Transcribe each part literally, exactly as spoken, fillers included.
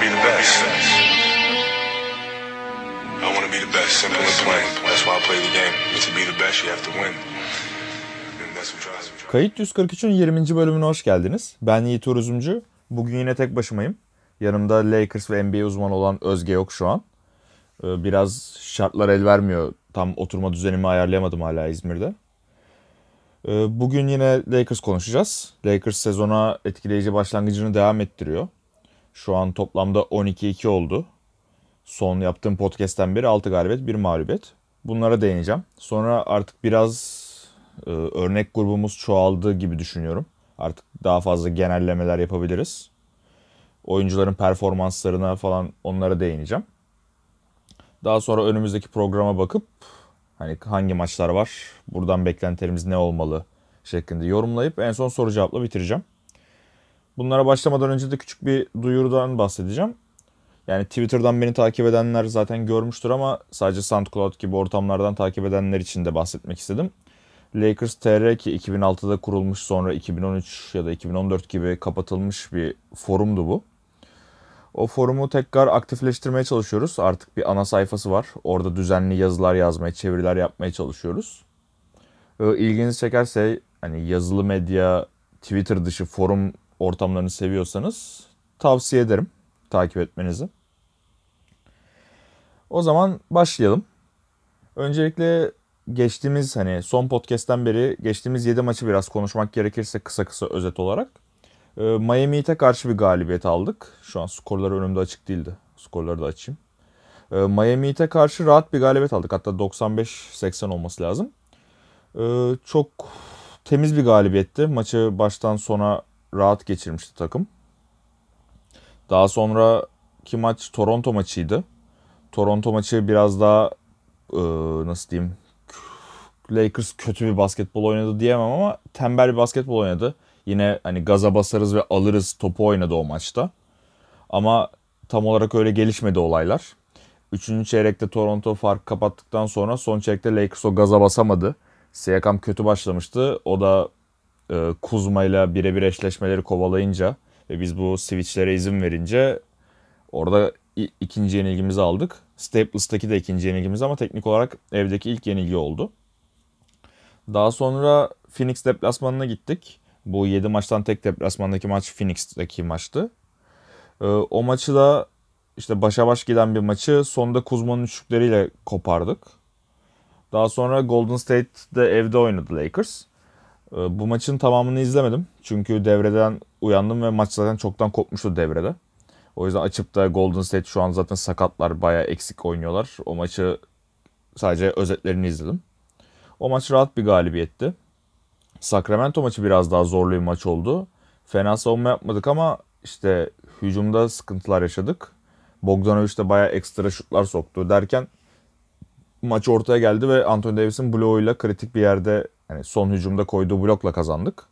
be the best. I want to be the best, simple and plain. That's why I play the game. To be the best, you have to win. And that's what drives me. Kayıt yüz kırk üçün yirminci bölümüne hoş geldiniz. Ben Yiğit Uruzumcu. Bugün yine tek başımayım. Yanımda Lakers ve N B A uzmanı olan Özge yok şu an. Biraz şartlar el vermiyor. Tam oturma düzenimi ayarlayamadım hala İzmir'de. Bugün yine Lakers konuşacağız. Lakers sezona etkileyici başlangıcını devam ettiriyor. Şu an toplamda on iki iki oldu. Son yaptığım podcast'ten beri altı galibiyet, bir mağlubiyet. Bunlara değineceğim. Sonra artık biraz e, örnek grubumuz çoğaldı gibi düşünüyorum. Artık daha fazla genellemeler yapabiliriz. Oyuncuların performanslarına falan onlara değineceğim. Daha sonra önümüzdeki programa bakıp hani hangi maçlar var, buradan beklentilerimiz ne olmalı şeklinde yorumlayıp en son soru cevapla bitireceğim. Bunlara başlamadan önce de küçük bir duyurudan bahsedeceğim. Yani Twitter'dan beni takip edenler zaten görmüştür ama sadece SoundCloud gibi ortamlardan takip edenler için de bahsetmek istedim. Lakers T R ki iki bin altıda kurulmuş, sonra iki bin on üç ya da iki bin on dört gibi kapatılmış bir forumdu bu. O forumu tekrar aktifleştirmeye çalışıyoruz. Artık bir ana sayfası var. Orada düzenli yazılar yazmaya, çeviriler yapmaya çalışıyoruz. İlginizi çekerse hani yazılı medya, Twitter dışı forum ortamlarını seviyorsanız tavsiye ederim takip etmenizi. O zaman başlayalım. Öncelikle geçtiğimiz hani son podcast'ten beri geçtiğimiz yedi maçı biraz konuşmak gerekirse kısa kısa özet olarak. Miami Heat'e karşı bir galibiyet aldık. Şu an skorları önümde açık değildi. Skorları da açayım. Miami Heat'e karşı rahat bir galibiyet aldık. Hatta doksan beş seksen olması lazım. Çok temiz bir galibiyetti. Maçı baştan sona rahat geçirmişti takım. Daha sonraki maç Toronto maçıydı. Toronto maçı biraz daha nasıl diyeyim, Lakers kötü bir basketbol oynadı diyemem ama tembel bir basketbol oynadı. Yine hani gaza basarız ve alırız topu oynadı o maçta. Ama tam olarak öyle gelişmedi olaylar. Üçüncü çeyrekte Toronto fark kapattıktan sonra son çeyrekte Lakers o gaza basamadı. Siakam kötü başlamıştı. O da e, Kuzma ile birebir eşleşmeleri kovalayınca ve biz bu switchlere izin verince orada ikinci yenilgimizi aldık. Staples'taki de ikinci yenilgimiz ama teknik olarak evdeki ilk yenilgi oldu. Daha sonra Phoenix deplasmanına gittik. Bu yedi maçtan tek deplasmandaki maç Phoenix'teki maçtı. Ee, o maçı da işte başa baş giden bir maçı sonda Kuzma'nın üçlükleriyle kopardık. Daha sonra Golden State'de evde oynadı Lakers. Ee, bu maçın tamamını izlemedim. Çünkü devreden uyandım ve maç zaten çoktan kopmuştu devrede. O yüzden açıp da Golden State şu an zaten sakatlar, bayağı eksik oynuyorlar. O maçı sadece özetlerini izledim. O maç rahat bir galibiyetti. Sacramento maçı biraz daha zorlu bir maç oldu. Fena savunma yapmadık ama işte hücumda sıkıntılar yaşadık. Bogdanovic de bayağı ekstra şutlar soktu derken maç ortaya geldi ve Anthony Davis'in bloğuyla kritik bir yerde, yani son hücumda koyduğu blokla kazandık.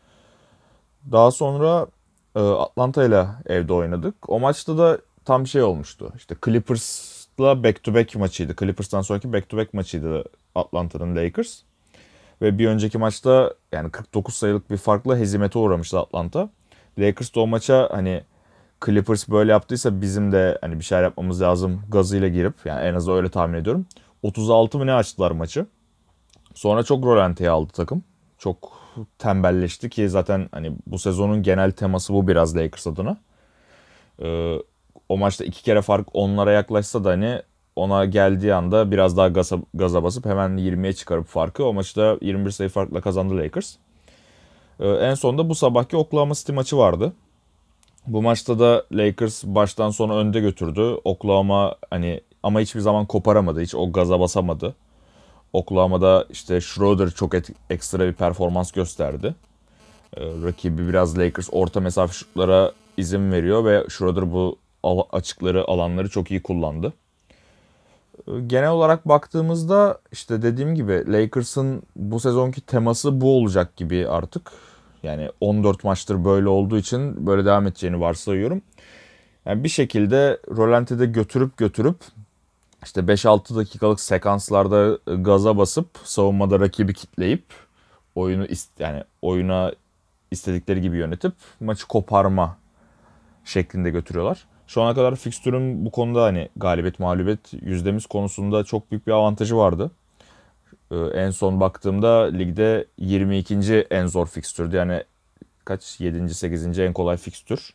Daha sonra Atlanta ile evde oynadık. O maçta da tam şey olmuştu. İşte Clippers'la back to back maçıydı. Clippers'tan sonraki back to back maçıydı Atlanta'nın Lakers. Ve bir önceki maçta yani kırk dokuz sayılık bir farkla hezimete uğramıştı Atlanta. Lakers da o maça hani Clippers böyle yaptıysa bizim de hani bir şeyler yapmamız lazım gazıyla girip, yani en azından öyle tahmin ediyorum, otuz altı mı ne açtılar maçı. Sonra çok rölanteye aldı takım. Çok tembelleşti ki zaten hani bu sezonun genel teması bu biraz Lakers adına. Ee, o maçta iki kere fark onlara yaklaşsa da hani ona geldiği anda biraz daha gaza, gaza basıp hemen yirmiye çıkarıp farkı o maçta yirmi bir sayı farkla kazandı Lakers. Ee, en sonunda bu sabahki Oklahoma City maçı vardı. Bu maçta da Lakers baştan sona önde götürdü. Oklahoma hani ama hiçbir zaman koparamadı. Hiç o gaza basamadı. Oklahoma'da işte Schroeder çok et, ekstra bir performans gösterdi. Ee, rakibi biraz Lakers orta mesafe şutlara izin veriyor ve Schroeder bu al, açıkları alanları çok iyi kullandı. Ee, genel olarak baktığımızda işte dediğim gibi Lakers'ın bu sezonki teması bu olacak gibi artık. Yani on dört maçtır böyle olduğu için böyle devam edeceğini varsayıyorum. Yani bir şekilde rölantide götürüp götürüp İşte beş altı dakikalık sekanslarda gaza basıp savunmada rakibi kitleyip oyunu yani oyuna istedikleri gibi yönetip maçı koparma şeklinde götürüyorlar. Şu ana kadar fikstürün bu konuda hani galibiyet mağlubiyet yüzdemiz konusunda çok büyük bir avantajı vardı. Ee, en son baktığımda ligde yirmi ikinci en zor fikstürdü. Yani kaç? yedinci sekizinci en kolay fikstür.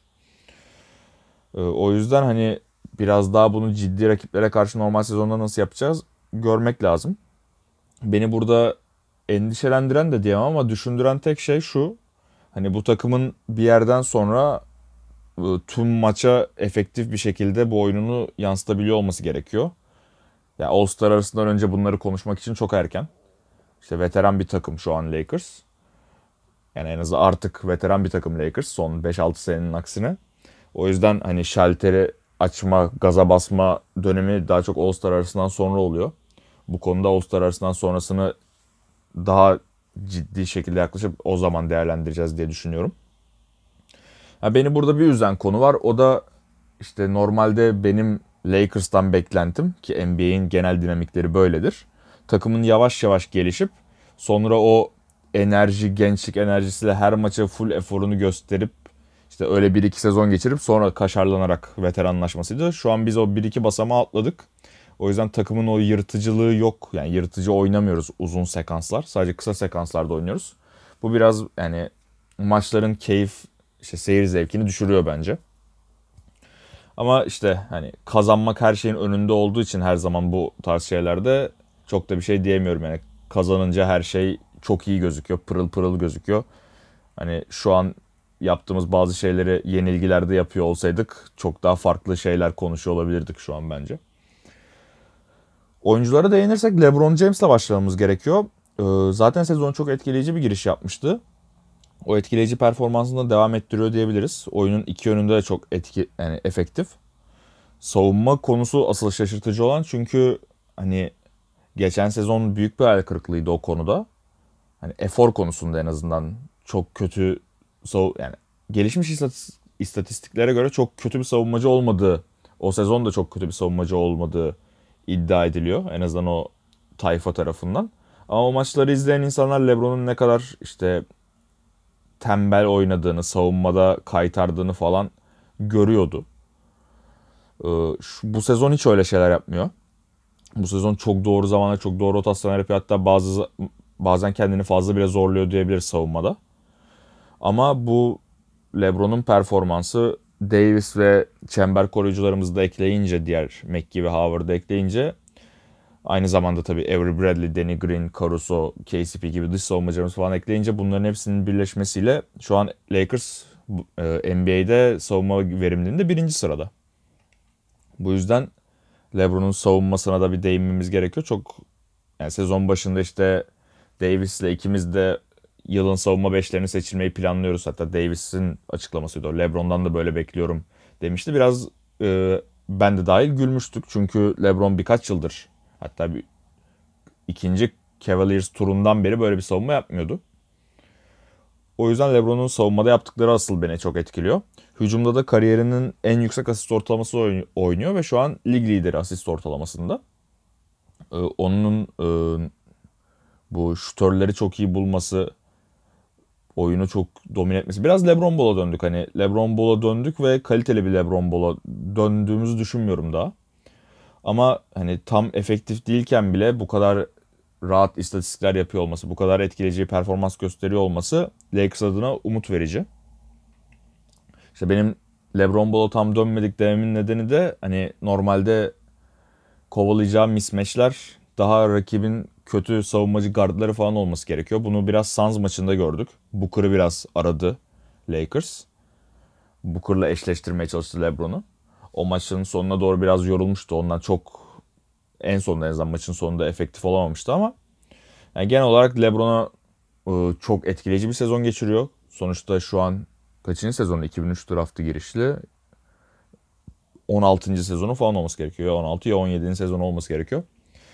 Ee, o yüzden hani biraz daha bunu ciddi rakiplere karşı normal sezonda nasıl yapacağız görmek lazım. Beni burada endişelendiren de diyemem ama düşündüren tek şey şu. Hani bu takımın bir yerden sonra e, tüm maça efektif bir şekilde bu oyununu yansıtabiliyor olması gerekiyor. Ya All-Star arasından önce bunları konuşmak için çok erken. İşte veteran bir takım şu an Lakers. Yani en azından artık veteran bir takım Lakers son beş altı senenin aksine. O yüzden hani şalteri açma, gaza basma dönemi daha çok All-Star arasından sonra oluyor. Bu konuda All-Star arasından sonrasını daha ciddi şekilde yaklaşıp o zaman değerlendireceğiz diye düşünüyorum. Ha, beni burada bir üzen konu var. O da işte normalde benim Lakers'tan beklentim ki N B A'in genel dinamikleri böyledir. Takımın yavaş yavaş gelişip sonra o enerji, gençlik enerjisiyle her maça full eforunu gösterip işte öyle bir iki sezon geçirip sonra kaşarlanarak veteranlaşmasıydı. Şu an biz o bir iki basamağı atladık. O yüzden takımın o yırtıcılığı yok. Yani yırtıcı oynamıyoruz uzun sekanslar. Sadece kısa sekanslarda oynuyoruz. Bu biraz yani maçların keyif, işte seyir zevkini düşürüyor bence. Ama işte hani kazanmak her şeyin önünde olduğu için her zaman bu tarz şeylerde çok da bir şey diyemiyorum. Yani kazanınca her şey çok iyi gözüküyor, pırıl pırıl gözüküyor. Hani şu an yaptığımız bazı şeyleri yenilgilerde yapıyor olsaydık çok daha farklı şeyler konuşuyor olabilirdik şu an bence. Oyunculara değinirsek LeBron James'le başlamamız gerekiyor. Ee, zaten sezon çok etkileyici bir giriş yapmıştı. O etkileyici performansını da devam ettiriyor diyebiliriz. Oyunun iki yönünde de çok etki, yani efektif. Savunma konusu asıl şaşırtıcı olan çünkü hani geçen sezon büyük bir hayal kırıklığıydı o konuda. Hani efor konusunda en azından çok kötü yani gelişmiş istatistiklere göre çok kötü bir savunmacı olmadığı, o sezon da çok kötü bir savunmacı olmadığı iddia ediliyor. En azından o tayfa tarafından. Ama o maçları izleyen insanlar LeBron'un ne kadar işte tembel oynadığını, savunmada kaytardığını falan görüyordu. Ee, şu, bu sezon hiç öyle şeyler yapmıyor. Bu sezon çok doğru zamanda çok doğru rotasyonlar yapıyor. Hatta bazı bazen kendini fazla bile zorluyor diyebiliriz savunmada. Ama bu LeBron'un performansı Davis ve çember koruyucularımızı da ekleyince, diğer McGee ve Howard'ı ekleyince, aynı zamanda tabii Avery Bradley, Danny Green, Caruso, K C P gibi dış savunmacılarımız falan ekleyince bunların hepsinin birleşmesiyle şu an Lakers N B A'de savunma verimliliğinde birinci sırada. Bu yüzden LeBron'un savunmasına da bir değinmemiz gerekiyor. Çok yani sezon başında işte Davis'le ikimiz de yılın savunma beşlerini seçilmeyi planlıyoruz. Hatta Davis'in açıklamasıydı o. LeBron'dan da böyle bekliyorum demişti. Biraz e, ben de dahil gülmüştük. Çünkü LeBron birkaç yıldır, hatta bir, ikinci Cavaliers turundan beri böyle bir savunma yapmıyordu. O yüzden LeBron'un savunmada yaptıkları asıl beni çok etkiliyor. Hücumda da kariyerinin en yüksek asist ortalaması oynuyor ve şu an lig lideri asist ortalamasında. Ee, onun e, bu şutörleri çok iyi bulması, oyunu çok domine etmesi. Biraz LeBron Ball'a döndük. Hani LeBron Ball'a döndük ve kaliteli bir LeBron Ball'a döndüğümüzü düşünmüyorum daha. Ama hani tam efektif değilken bile bu kadar rahat istatistikler yapıyor olması, bu kadar etkileyici performans gösteriyor olması Lakers adına umut verici. İşte benim LeBron Ball'a tam dönmedik dememin nedeni de hani normalde kovalayacağı mismatchler daha rakibin kötü savunmacı guardları falan olması gerekiyor. Bunu biraz Suns maçında gördük. Booker'ı biraz aradı Lakers. Booker'la eşleştirmeye çalıştı LeBron'u. O maçın sonuna doğru biraz yorulmuştu. Ondan çok en sonunda en azından maçın sonunda efektif olamamıştı ama yani genel olarak LeBron'a e, çok etkileyici bir sezon geçiriyor. Sonuçta şu an kaçıncı sezonu? iki bin üç draftı girişli. on altıncı sezonu falan olması gerekiyor. Ya on altı ya on yedinci sezonu olması gerekiyor.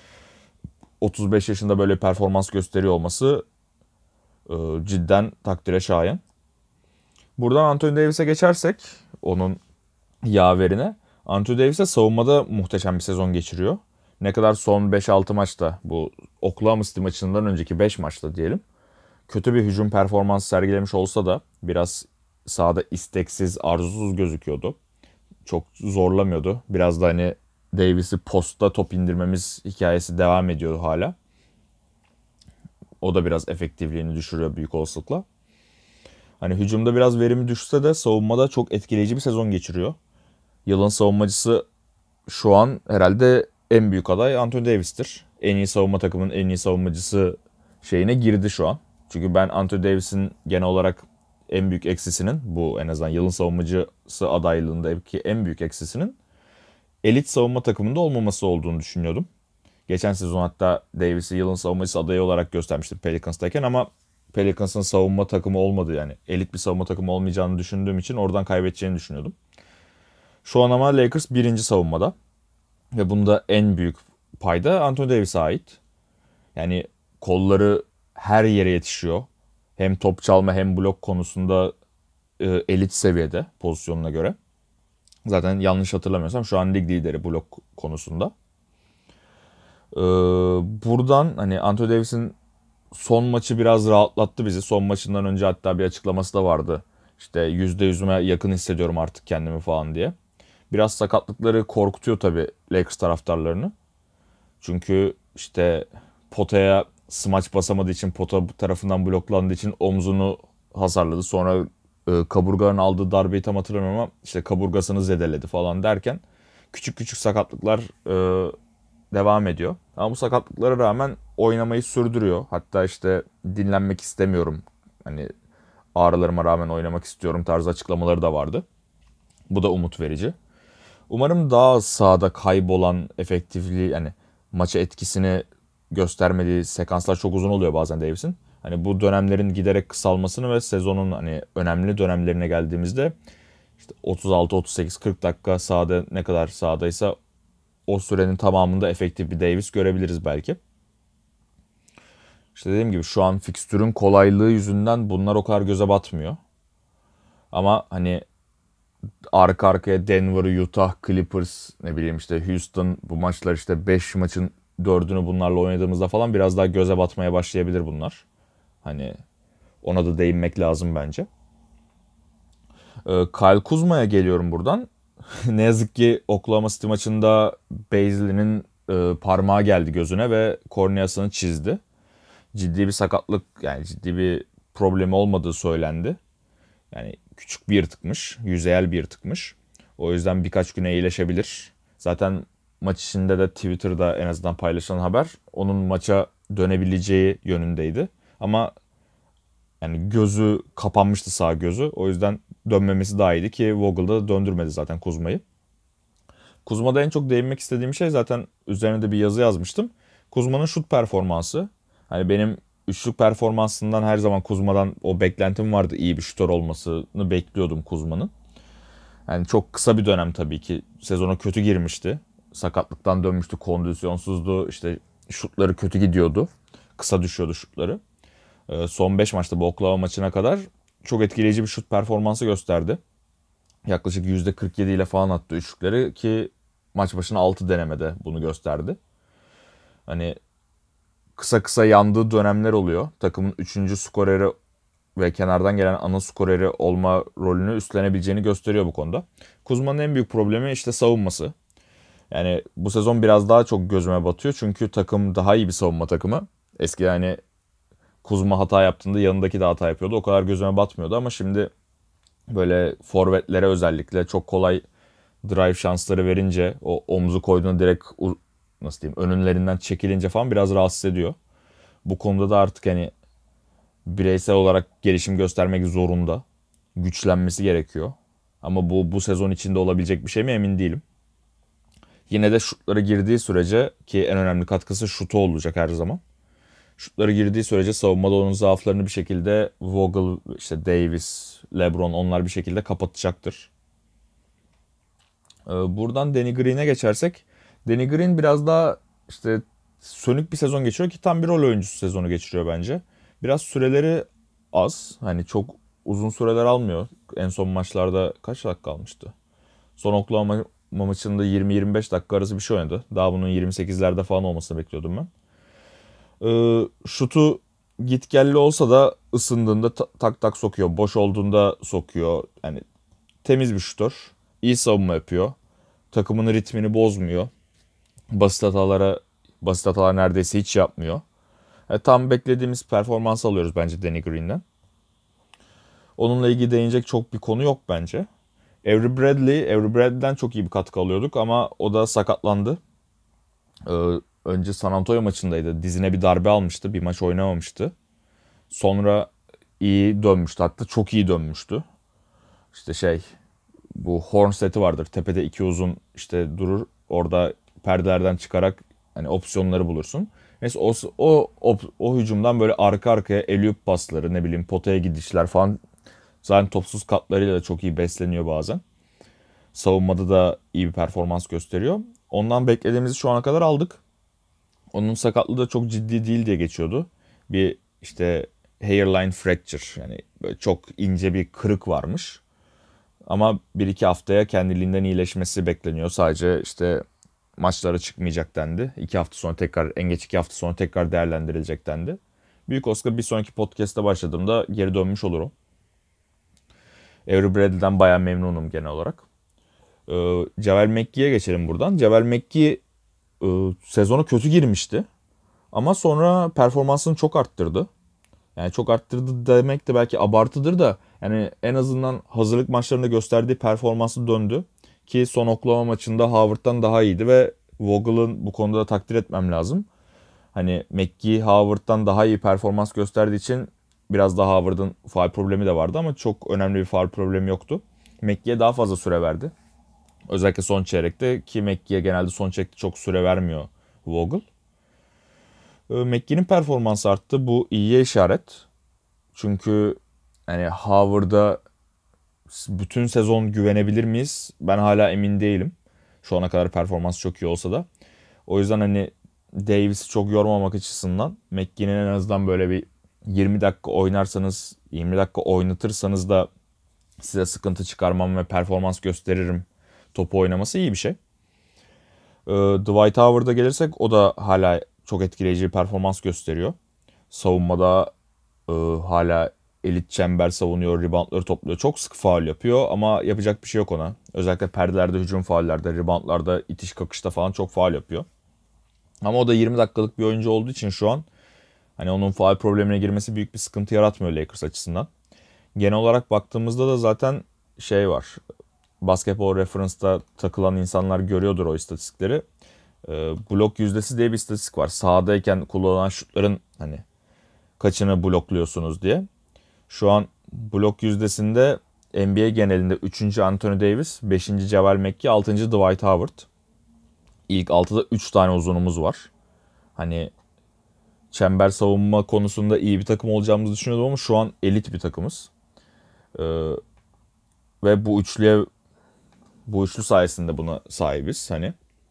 otuz beş yaşında böyle performans gösteriyor olması e, cidden takdire şayan. Buradan Anthony Davis'e geçersek onun yaverine. Anthony Davis'e savunmada muhteşem bir sezon geçiriyor. Ne kadar son beş altı maçta, bu Oklahoma City maçından önceki beş maçta diyelim, kötü bir hücum performansı sergilemiş olsa da biraz sahada isteksiz, arzusuz gözüküyordu. çok zorlamıyordu. Biraz da hani Davis'i posta top indirmemiz hikayesi devam ediyor hala. O da biraz efektifliğini düşürüyor büyük olasılıkla. Hani hücumda biraz verimi düşse de savunmada çok etkileyici bir sezon geçiriyor. Yılın savunmacısı şu an herhalde en büyük aday Anthony Davis'tir. En iyi savunma takımının en iyi savunmacısı şeyine girdi şu an. Çünkü ben Anthony Davis'in genel olarak en büyük eksisinin, bu en azından yılın savunmacısı adaylığındaki en büyük eksisinin elit savunma takımında olmaması olduğunu düşünüyordum. Geçen sezon hatta Davis'i yılın savunmacısı adayı olarak göstermiştim Pelicans'tayken ama Pelicans'ın savunma takımı olmadı, yani elit bir savunma takımı olmayacağını düşündüğüm için oradan kaybedeceğini düşünüyordum. Şu an ama Lakers birinci savunmada ve bunda en büyük payda Anthony Davis'e ait. Yani kolları her yere yetişiyor. Hem top çalma hem blok konusunda e, elit seviyede pozisyonuna göre. Zaten yanlış hatırlamıyorsam şu an lig lideri blok konusunda. Ee, buradan hani Anthony Davis'in son maçı biraz rahatlattı bizi. Son maçından önce hatta bir açıklaması da vardı. İşte yüzde yüzüme yakın hissediyorum artık kendimi falan diye. Biraz sakatlıkları korkutuyor tabii Lakers taraftarlarını. Çünkü işte potaya smaç basamadığı için, pota tarafından bloklandığı için omzunu hasarladı. Sonra e, kaburganın aldığı darbeyi tam hatırlamıyorum ama işte kaburgasını zedeledi falan derken küçük küçük sakatlıklar e, devam ediyor. Ama bu sakatlıklara rağmen oynamayı sürdürüyor. Hatta işte dinlenmek istemiyorum, hani ağrılarıma rağmen oynamak istiyorum tarzı açıklamaları da vardı. Bu da umut verici. Umarım daha az sahada kaybolan efektifliği, yani maça etkisini göstermediği sekanslar çok uzun oluyor bazen Davis'in. Hani bu dönemlerin giderek kısalmasını ve sezonun hani önemli dönemlerine geldiğimizde işte otuz altı otuz sekiz kırk dakika sahada, ne kadar sahadaysa o sürenin tamamında efektif bir Davis görebiliriz belki. İşte dediğim gibi şu an fikstürün kolaylığı yüzünden bunlar o kadar göze batmıyor. Ama hani arka arkaya Denver, Utah, Clippers, ne bileyim işte Houston, bu maçlar işte beş maçın dördünü bunlarla oynadığımızda falan biraz daha göze batmaya başlayabilir bunlar. Hani ona da değinmek lazım bence. Ee, Kyle Kuzma'ya geliyorum buradan. Ne yazık ki Oklahoma City maçında Bazley'nin e, parmağı geldi gözüne ve korneasını çizdi. Ciddi bir sakatlık, yani ciddi bir problemi olmadığı söylendi. Yani küçük bir yırtıkmış, yüzeyel bir yırtıkmış. O yüzden birkaç güne iyileşebilir. Zaten maç içinde de Twitter'da en azından paylaşılan haber onun maça dönebileceği yönündeydi. Ama yani gözü kapanmıştı, sağ gözü. O yüzden dönmemesi daha iyiydi ki Vogel da döndürmedi zaten Kuzma'yı. Kuzma'da en çok değinmek istediğim şey, zaten üzerine de bir yazı yazmıştım. Kuzma'nın şut performansı. Hani benim üçlük performansından her zaman Kuzma'dan o beklentim vardı. İyi bir şutör olmasını bekliyordum Kuzma'nın. Yani çok kısa bir dönem tabii ki. Sezona kötü girmişti. Sakatlıktan dönmüştü, kondisyonsuzdu. İşte şutları kötü gidiyordu. Kısa düşüyordu şutları. Ee, son beş maçta bu Oklahoma maçına kadar çok etkileyici bir şut performansı gösterdi. Yaklaşık yüzde kırk yedi ile falan attı üçlükleri ki maç başına altı denemede bunu gösterdi. Hani kısa kısa yandığı dönemler oluyor. Takımın üçüncü skoreri ve kenardan gelen ana skoreri olma rolünü üstlenebileceğini gösteriyor bu konuda. Kuzma'nın en büyük problemi işte savunması. Yani bu sezon biraz daha çok gözüme batıyor. Çünkü takım daha iyi bir savunma takımı. Eski yani Kuzma hata yaptığında yanındaki de hata yapıyordu. O kadar gözüme batmıyordu ama şimdi böyle forvetlere özellikle çok kolay drive şansları verince, o omzu koyduğunda direkt nasıl diyeyim önünlerinden çekilince falan biraz rahatsız ediyor. Bu konuda da artık hani bireysel olarak gelişim göstermek zorunda. Güçlenmesi gerekiyor. Ama bu bu sezon içinde olabilecek bir şey mi emin değilim. Yine de şutları girdiği sürece, ki en önemli katkısı şutu olacak her zaman. Şutları girdiği sürece savunmada onun zaaflarını bir şekilde Vogel, işte Davis, LeBron, onlar bir şekilde kapatacaktır. Buradan Danny Green'e geçersek, Danny Green biraz daha işte sönük bir sezon geçiriyor ki tam bir rol oyuncusu sezonu geçiriyor bence. Biraz süreleri az. Hani çok uzun süreler almıyor. En son maçlarda kaç dakika almıştı? Son Oklahoma maçında yirmi yirmi beş dakika arası bir şey oynadı. Daha bunun yirmi sekizlerde falan olmasını bekliyordum ben. Ee, şutu gitgelli olsa da ısındığında tak tak sokuyor. Boş olduğunda sokuyor. Yani temiz bir şutör. iyi savunma yapıyor. Takımın ritmini bozmuyor. Basit hatalara basit hatalar neredeyse hiç yapmıyor. E, tam beklediğimiz performans alıyoruz bence Danny Green'den. Onunla ilgili değinecek çok bir konu yok bence. Avery Bradley, Avery Bradley'den çok iyi bir katkı alıyorduk ama o da sakatlandı. Ee, önce San Antonio maçındaydı. Dizine bir darbe almıştı. Bir maç oynamamıştı. Sonra iyi dönmüştü. Hatta çok iyi dönmüştü. İşte şey, bu horn seti vardır. Tepede iki uzun işte durur. Orada perdelerden çıkarak hani opsiyonları bulursun. Neyse o, o, o, o hücumdan böyle arka arkaya alley-oop pasları, ne bileyim potaya gidişler falan. Zaten topsuz katlarıyla da çok iyi besleniyor bazen. Savunmada da iyi bir performans gösteriyor. Ondan beklediğimizi şu ana kadar aldık. Onun sakatlığı da çok ciddi değil diye geçiyordu. Bir işte hairline fracture, yani böyle çok ince bir kırık varmış. Ama bir iki haftaya kendiliğinden iyileşmesi bekleniyor. Sadece işte maçlara çıkmayacak dendi. İki hafta sonra tekrar, en geç iki hafta sonra tekrar değerlendirilecek dendi. Büyük Oscar bir sonraki podcast'ta başladığımda geri dönmüş olur o. Avery Bradley'den bayağı memnunum genel olarak. Ee, Javel McGee'ye geçelim buradan. Javel McGee e, sezona kötü girmişti. Ama sonra performansını çok arttırdı. Yani çok arttırdı demek de belki abartıdır da, yani en azından hazırlık maçlarında gösterdiği performansı döndü. Ki son Oklahoma maçında Howard'dan daha iyiydi ve Vogel'ın bu konuda da takdir etmem lazım. Hani McGee Howard'dan daha iyi performans gösterdiği için biraz daha Howard'ın faul problemi de vardı ama çok önemli bir faul problemi yoktu. McGee'ye daha fazla süre verdi. Özellikle son çeyrekte, ki McGee'ye genelde son çeyrekte çok süre vermiyor Vogel. McGee'nin performansı arttı. Bu iyiye işaret. Çünkü hani Howard'a bütün sezon güvenebilir miyiz? Ben hala emin değilim. Şu ana kadar performans çok iyi olsa da. O yüzden hani Davis'i çok yormamak açısından McGee'nin en azından böyle bir yirmi dakika oynarsanız, yirmi dakika oynatırsanız da size sıkıntı çıkarmam ve performans gösteririm topu oynaması iyi bir şey. Dwight Howard'a gelirsek, o da hala çok etkileyici bir performans gösteriyor. Savunmada e, hala elit çember savunuyor, reboundları topluyor. Çok sık faul yapıyor ama yapacak bir şey yok ona. Özellikle perdelerde, hücum faullerde, reboundlarda, itiş kakışta falan çok faul yapıyor. Ama o da yirmi dakikalık bir oyuncu olduğu için şu an hani onun faul problemine girmesi büyük bir sıkıntı yaratmıyor Lakers açısından. Genel olarak baktığımızda da zaten şey var. Basketball Reference'da takılan insanlar görüyordur o istatistikleri. E, blok yüzdesi diye bir istatistik var. Sahadayken kullanılan şutların hani kaçını blokluyorsunuz diye. Şu an blok yüzdesinde N B A genelinde üçüncü Anthony Davis, beşinci Javel McGee, altıncı Dwight Howard. İlk altıda üç tane uzunumuz var. Hani çember savunma konusunda iyi bir takım olacağımızı düşünüyordum ama şu an elit bir takımız. Ee, ve bu üçlüye bu üçlü sayesinde buna sahibiz. Hani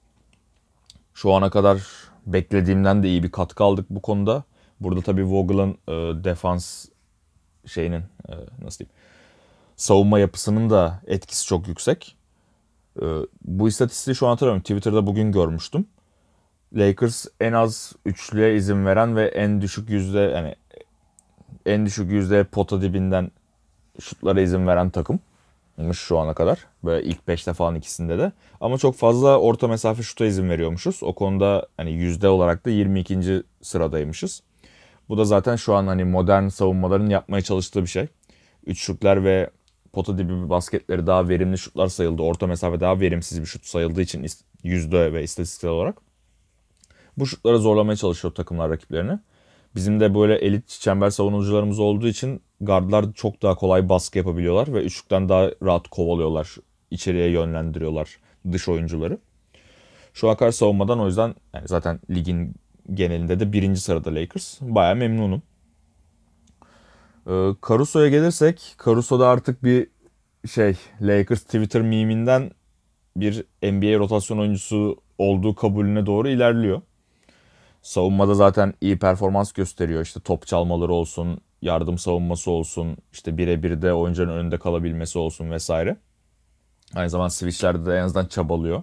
şu ana kadar beklediğimden de iyi bir katkı aldık bu konuda. Burada tabii Vogel'ın e, defans şeyinin e, nasıl diyeyim, savunma yapısının da etkisi çok yüksek. E, bu istatistiği şu an hatırlamıyorum. Twitter'da bugün görmüştüm. Lakers en az üçlüye izin veren ve en düşük yüzde, yani en düşük yüzde pota dibinden şutlara izin veren takımmış şu ana kadar. Böyle ilk beşte falan ikisinde de. Ama çok fazla orta mesafe şuta izin veriyormuşuz. O konuda hani yüzde olarak da yirmi ikinci sıradaymışız. Bu da zaten şu an hani modern savunmaların yapmaya çalıştığı bir şey. Üçlükler ve pota dibi basketleri daha verimli şutlar sayıldı. Orta mesafe daha verimsiz bir şut sayıldığı için yüzde ve istatistiksel olarak. Bu şutlara zorlamaya çalışıyor takımlar rakiplerini. Bizim de böyle elit çember savunucularımız olduğu için guardlar çok daha kolay baskı yapabiliyorlar ve üçlükten daha rahat kovalıyorlar. İçeriye yönlendiriyorlar dış oyuncuları. Şu akar savunmadan o yüzden yani zaten ligin genelinde de birinci sırada Lakers. Bayağı memnunum. Ee, Caruso'ya gelirsek, Caruso'da artık bir şey, Lakers Twitter meminden bir N B A rotasyon oyuncusu olduğu kabulüne doğru ilerliyor. Savunmada zaten iyi performans gösteriyor. İşte top çalmaları olsun, yardım savunması olsun, işte birebir de oyuncuların önünde kalabilmesi olsun vesaire. Aynı zamanda switchlerde de en azından çabalıyor.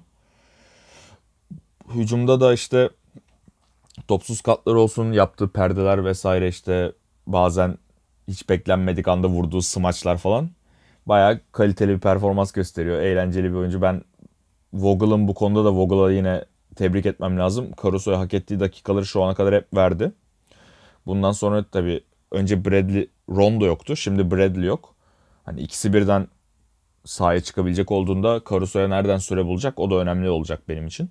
Hücumda da işte topsuz katlar olsun, yaptığı perdeler vesaire, işte bazen hiç beklenmedik anda vurduğu smaçlar falan bayağı kaliteli bir performans gösteriyor. Eğlenceli bir oyuncu. Ben Vogel'ın bu konuda da Vogel'a yine tebrik etmem lazım. Caruso'ya hak ettiği dakikaları şu ana kadar hep verdi. Bundan sonra tabii önce Bradley, Rondo yoktu. Şimdi Bradley yok. Hani ikisi birden sahaya çıkabilecek olduğunda Caruso'ya nereden süre bulacak, o da önemli olacak benim için.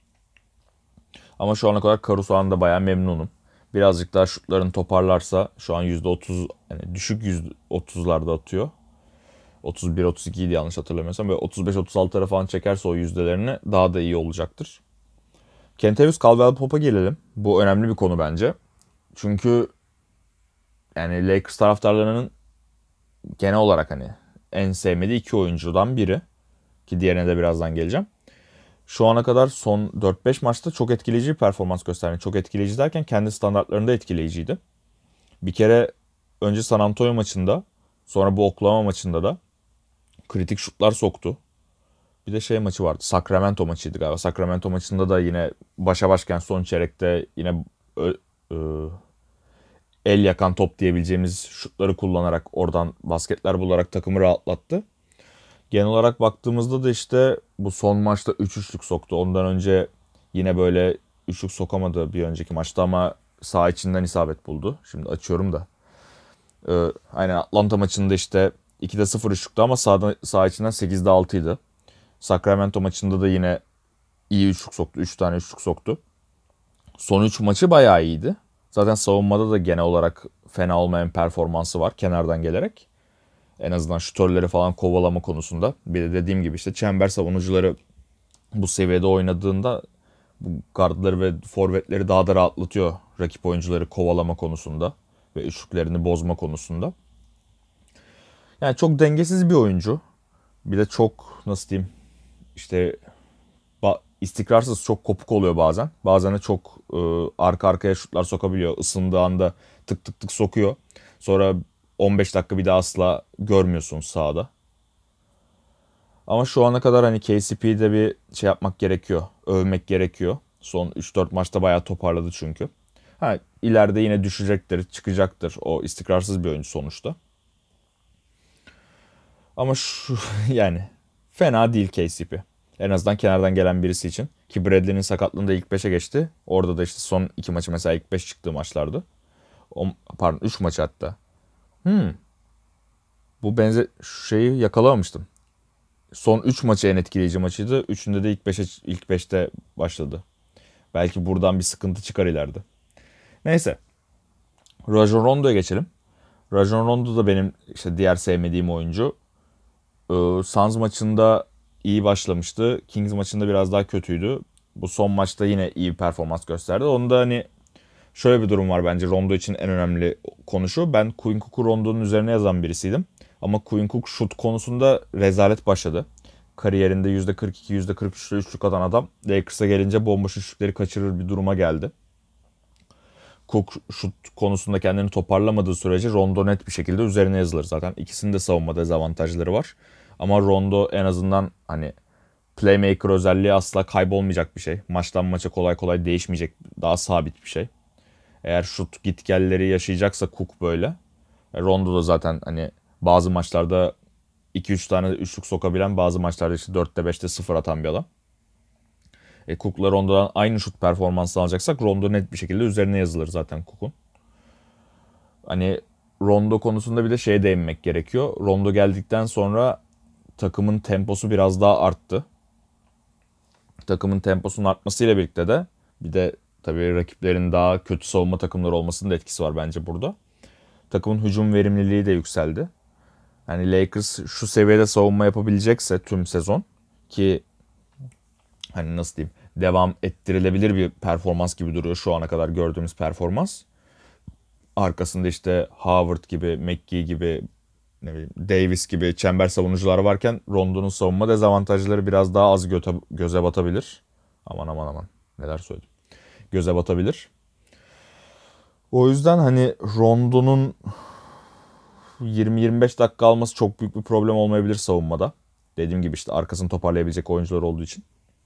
Ama şu ana kadar Caruso'dan da bayağı memnunum. Birazcık daha şutlarını toparlarsa, şu an yüzde otuz, yani düşük yüzde otuzlarda atıyor. otuz bir otuz iki idi yanlış hatırlamıyorsam. Böyle otuz beş otuz altılara falan çekerse o yüzdelerini, daha da iyi olacaktır. Kentavius Caldwell-Pope'a gelelim. Bu önemli bir konu bence. Çünkü yani Lakers taraftarlarının genel olarak hani en sevmediği iki oyuncudan biri. Ki diğerine de birazdan geleceğim. Şu ana kadar son dört beş maçta çok etkileyici bir performans gösterdi. Çok etkileyici derken kendi standartlarında etkileyiciydi. Bir kere önce San Antonio maçında, sonra bu Oklahoma maçında da kritik şutlar soktu. Bir de şey maçı vardı. Sacramento maçıydı galiba. Sacramento maçında da yine başa başken son çeyrekte yine ö, ö, el yakan top diyebileceğimiz şutları kullanarak oradan basketler bularak takımı rahatlattı. Genel olarak baktığımızda da işte bu son maçta üç üçlük soktu. Ondan önce yine böyle üçlük sokamadı bir önceki maçta ama saha içinden isabet buldu. Şimdi açıyorum da. Ee, aynen Atlanta maçında işte ikide sıfır üçlüktü ama sahada, saha içinden sekizde altıydı. Sacramento maçında da yine iyi üçlük soktu. üç tane üçlük soktu. Son üç maçı bayağı iyiydi. Zaten savunmada da genel olarak fena olmayan performansı var kenardan gelerek. En azından şutörleri falan kovalama konusunda. Bir de dediğim gibi işte çember savunucuları bu seviyede oynadığında bu guardları ve forvetleri daha da rahatlatıyor rakip oyuncuları kovalama konusunda ve üçlüklerini bozma konusunda. Yani çok dengesiz bir oyuncu. Bir de çok nasıl diyeyim işte istikrarsız, çok kopuk oluyor bazen. Bazen de çok e, arka arkaya şutlar sokabiliyor. Isındığı anda tık tık tık sokuyor. Sonra on beş dakika bir daha asla görmüyorsunuz sahada. Ama şu ana kadar hani K C P'de bir şey yapmak gerekiyor. Övmek gerekiyor. Son üç dört maçta bayağı toparladı çünkü. Ha, ileride yine düşecektir, çıkacaktır. O istikrarsız bir oyuncu sonuçta. Ama şu yani fena değil K C P. En azından kenardan gelen birisi için. Ki Bradley'nin sakatlığında ilk beşe geçti. Orada da işte son iki maçı mesela ilk beş çıktığı maçlardı. O, pardon üç maçı hatta. Hmm, bu benzer şeyi yakalamamıştım. Son üç maçı en etkileyici maçıydı. Üçünde de ilk beşe ilk beşte başladı. Belki buradan bir sıkıntı çıkar ileride. Neyse. Rajon Rondo'ya geçelim. Rajon Rondo da benim işte diğer sevmediğim oyuncu. Ee, Suns maçında iyi başlamıştı. Kings maçında biraz daha kötüydü. Bu son maçta yine iyi bir performans gösterdi. Onda hani şöyle bir durum var bence Rondo için en önemli konu şu. Ben Quinn Cook'u Rondo'nun üzerine yazan birisiydim. Ama Quinn Cook şut konusunda rezalet başladı. Kariyerinde yüzde kırk iki yüzde kırk üç'te üçlük atan adam Lakers'a gelince bomboş üçlükleri kaçırır bir duruma geldi. Cook şut konusunda kendini toparlamadığı sürece Rondo net bir şekilde üzerine yazılır zaten. İkisinin de savunma dezavantajları var. Ama Rondo en azından hani playmaker özelliği asla kaybolmayacak bir şey. Maçtan maça kolay kolay değişmeyecek, daha sabit bir şey. Eğer şut gitgelleri yaşayacaksa Cook böyle. Rondo da zaten hani bazı maçlarda iki üç tane üçlük sokabilen, bazı maçlarda işte dörtte beşte sıfır atan bir adam. E, Cook'la Rondo'dan aynı şut performansı alacaksak Rondo net bir şekilde üzerine yazılır zaten Cook'un. Hani Rondo konusunda bir de şeye değinmek gerekiyor. Rondo geldikten sonra takımın temposu biraz daha arttı. Takımın temposunun artmasıyla birlikte de bir de tabii rakiplerin daha kötü savunma takımları olmasının da etkisi var bence burada. Takımın hücum verimliliği de yükseldi. Yani Lakers şu seviyede savunma yapabilecekse tüm sezon ki hani nasıl diyeyim devam ettirilebilir bir performans gibi duruyor şu ana kadar gördüğümüz performans. Arkasında işte Howard gibi, McGee gibi, ne bileyim Davis gibi çember savunucular varken Rondo'nun savunma dezavantajları biraz daha az göte, göze batabilir. Aman aman aman neler söyledim. Göze batabilir. O yüzden hani Rondo'nun yirmi yirmi beş dakika alması çok büyük bir problem olmayabilir savunmada. Dediğim gibi işte arkasını toparlayabilecek oyuncular olduğu için.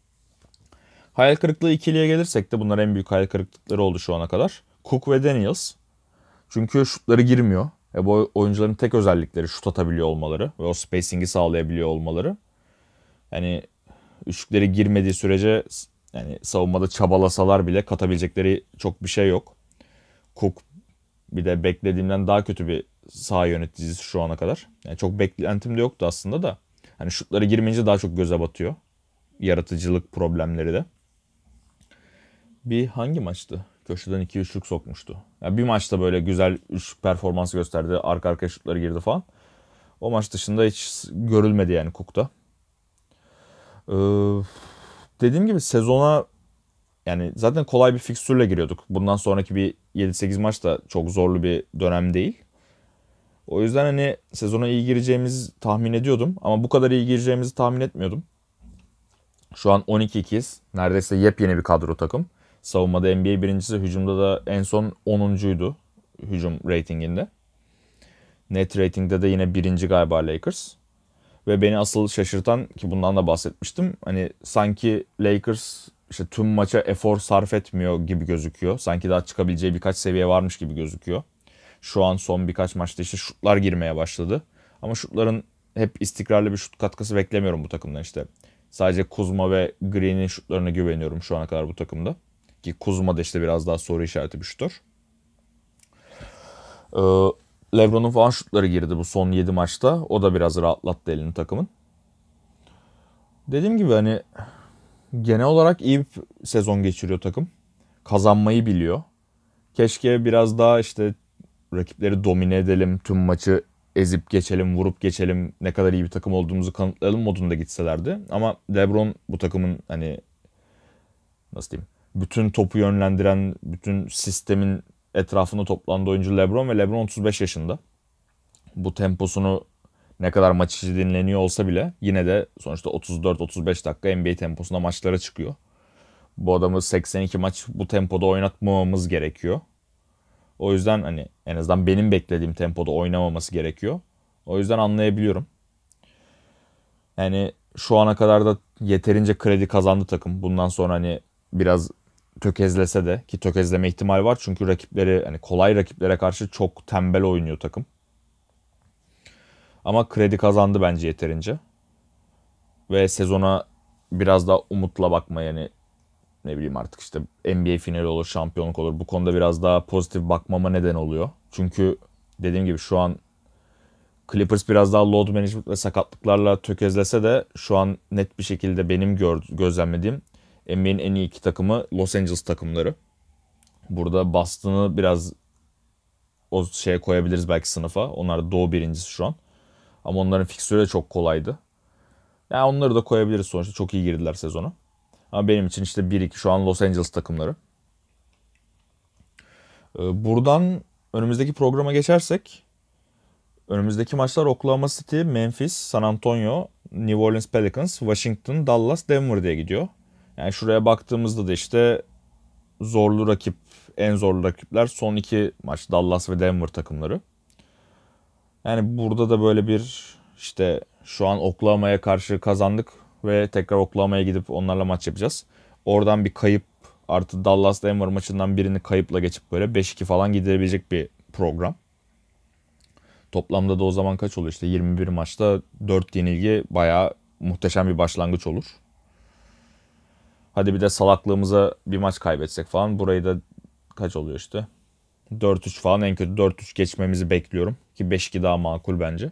Hayal kırıklığı ikiliye gelirsek de bunlar en büyük hayal kırıklıkları oldu şu ana kadar. Cook ve Daniels. Çünkü şutları girmiyor. Ve bu oyuncuların tek özellikleri şut atabiliyor olmaları ve o spacing'i sağlayabiliyor olmaları. Yani üçlükleri girmediği sürece yani savunmada çabalasalar bile katabilecekleri çok bir şey yok. Cook bir de beklediğimden daha kötü bir saha yöneticisi şu ana kadar. Yani çok beklentim de yoktu aslında da. Hani şutları girmeyince daha çok göze batıyor. Yaratıcılık problemleri de. Bir hangi maçtı? Köşeden iki üçlük sokmuştu. Yani bir maçta böyle güzel üçlük performans gösterdi. Arka arkaya şutları girdi falan. O maç dışında hiç görülmedi yani Cook'ta. Ee, dediğim gibi sezona yani zaten kolay bir fikstürle giriyorduk. Bundan sonraki bir yedi sekiz maç da çok zorlu bir dönem değil. O yüzden hani sezona iyi gireceğimizi tahmin ediyordum. Ama bu kadar iyi gireceğimizi tahmin etmiyordum. Şu an on iki ikiyiz. Neredeyse yepyeni bir kadro takım. Savunmada N B A birincisi, hücumda da en son onuncuydu hücum ratinginde. Net ratingde de yine birinci galiba Lakers. Ve beni asıl şaşırtan, ki bundan da bahsetmiştim, hani sanki Lakers işte tüm maça efor sarf etmiyor gibi gözüküyor. Sanki daha çıkabileceği birkaç seviye varmış gibi gözüküyor. Şu an son birkaç maçta işte şutlar girmeye başladı. Ama şutların hep istikrarlı bir şut katkısı beklemiyorum bu takımdan işte. Sadece Kuzma ve Green'in şutlarına güveniyorum şu ana kadar bu takımda. Ki Kuzma da işte biraz daha soru işareti bir şutör. Ee, LeBron'un falan şutları girdi bu son yedi maçta. O da biraz rahatlattı elini takımın. Dediğim gibi hani genel olarak iyi bir sezon geçiriyor takım. Kazanmayı biliyor. Keşke biraz daha işte rakipleri domine edelim, tüm maçı ezip geçelim, vurup geçelim, ne kadar iyi bir takım olduğumuzu kanıtlayalım modunda gitselerdi. Ama LeBron bu takımın hani nasıl diyeyim, bütün topu yönlendiren, bütün sistemin etrafında toplandığı oyuncu LeBron ve LeBron otuz beş yaşında. Bu temposunu ne kadar maç içi dinleniyor olsa bile yine de sonuçta otuz dört otuz beş dakika N B A temposunda maçlara çıkıyor. Bu adamı seksen iki maç bu tempoda oynatmamamız gerekiyor. O yüzden hani en azından benim beklediğim tempoda oynamaması gerekiyor. O yüzden anlayabiliyorum. Yani şu ana kadar da yeterince kredi kazandı takım. Bundan sonra hani biraz tökezlese de, ki tökezleme ihtimali var. Çünkü rakipleri hani kolay rakiplere karşı çok tembel oynuyor takım. Ama kredi kazandı bence yeterince. Ve sezona biraz daha umutla bakma yani, ne bileyim artık işte N B A finali olur, şampiyonluk olur. Bu konuda biraz daha pozitif bakmama neden oluyor. Çünkü dediğim gibi şu an Clippers biraz daha load management ve sakatlıklarla tökezlese de şu an net bir şekilde benim gör, gözlemlediğim N B A'nin en iyi iki takımı Los Angeles takımları. Burada Boston'ı biraz o şeye koyabiliriz belki sınıfa. Onlar da doğu birincisi şu an. Ama onların fikstürü de çok kolaydı. Yani onları da koyabiliriz sonuçta. Çok iyi girdiler sezona. Ama benim için işte bir iki şu an Los Angeles takımları. Buradan önümüzdeki programa geçersek, önümüzdeki maçlar Oklahoma City, Memphis, San Antonio, New Orleans Pelicans, Washington, Dallas, Denver diye gidiyor. Yani şuraya baktığımızda da işte zorlu rakip, en zorlu rakipler son iki maç Dallas ve Denver takımları. Yani burada da böyle bir işte şu an Oklahoma'ya karşı kazandık ve tekrar Oklahoma'ya gidip onlarla maç yapacağız. Oradan bir kayıp artı Dallas Denver maçından birini kayıpla geçip böyle beş iki falan gidebilecek bir program. Toplamda da o zaman kaç oluyor işte yirmi bir maçta dört yenilgi, bayağı muhteşem bir başlangıç olur. Hadi bir de salaklığımıza bir maç kaybetsek falan, burayı da kaç oluyor işte dört üç falan, en kötü dört üç geçmemizi bekliyorum. Ki beş iki daha makul bence.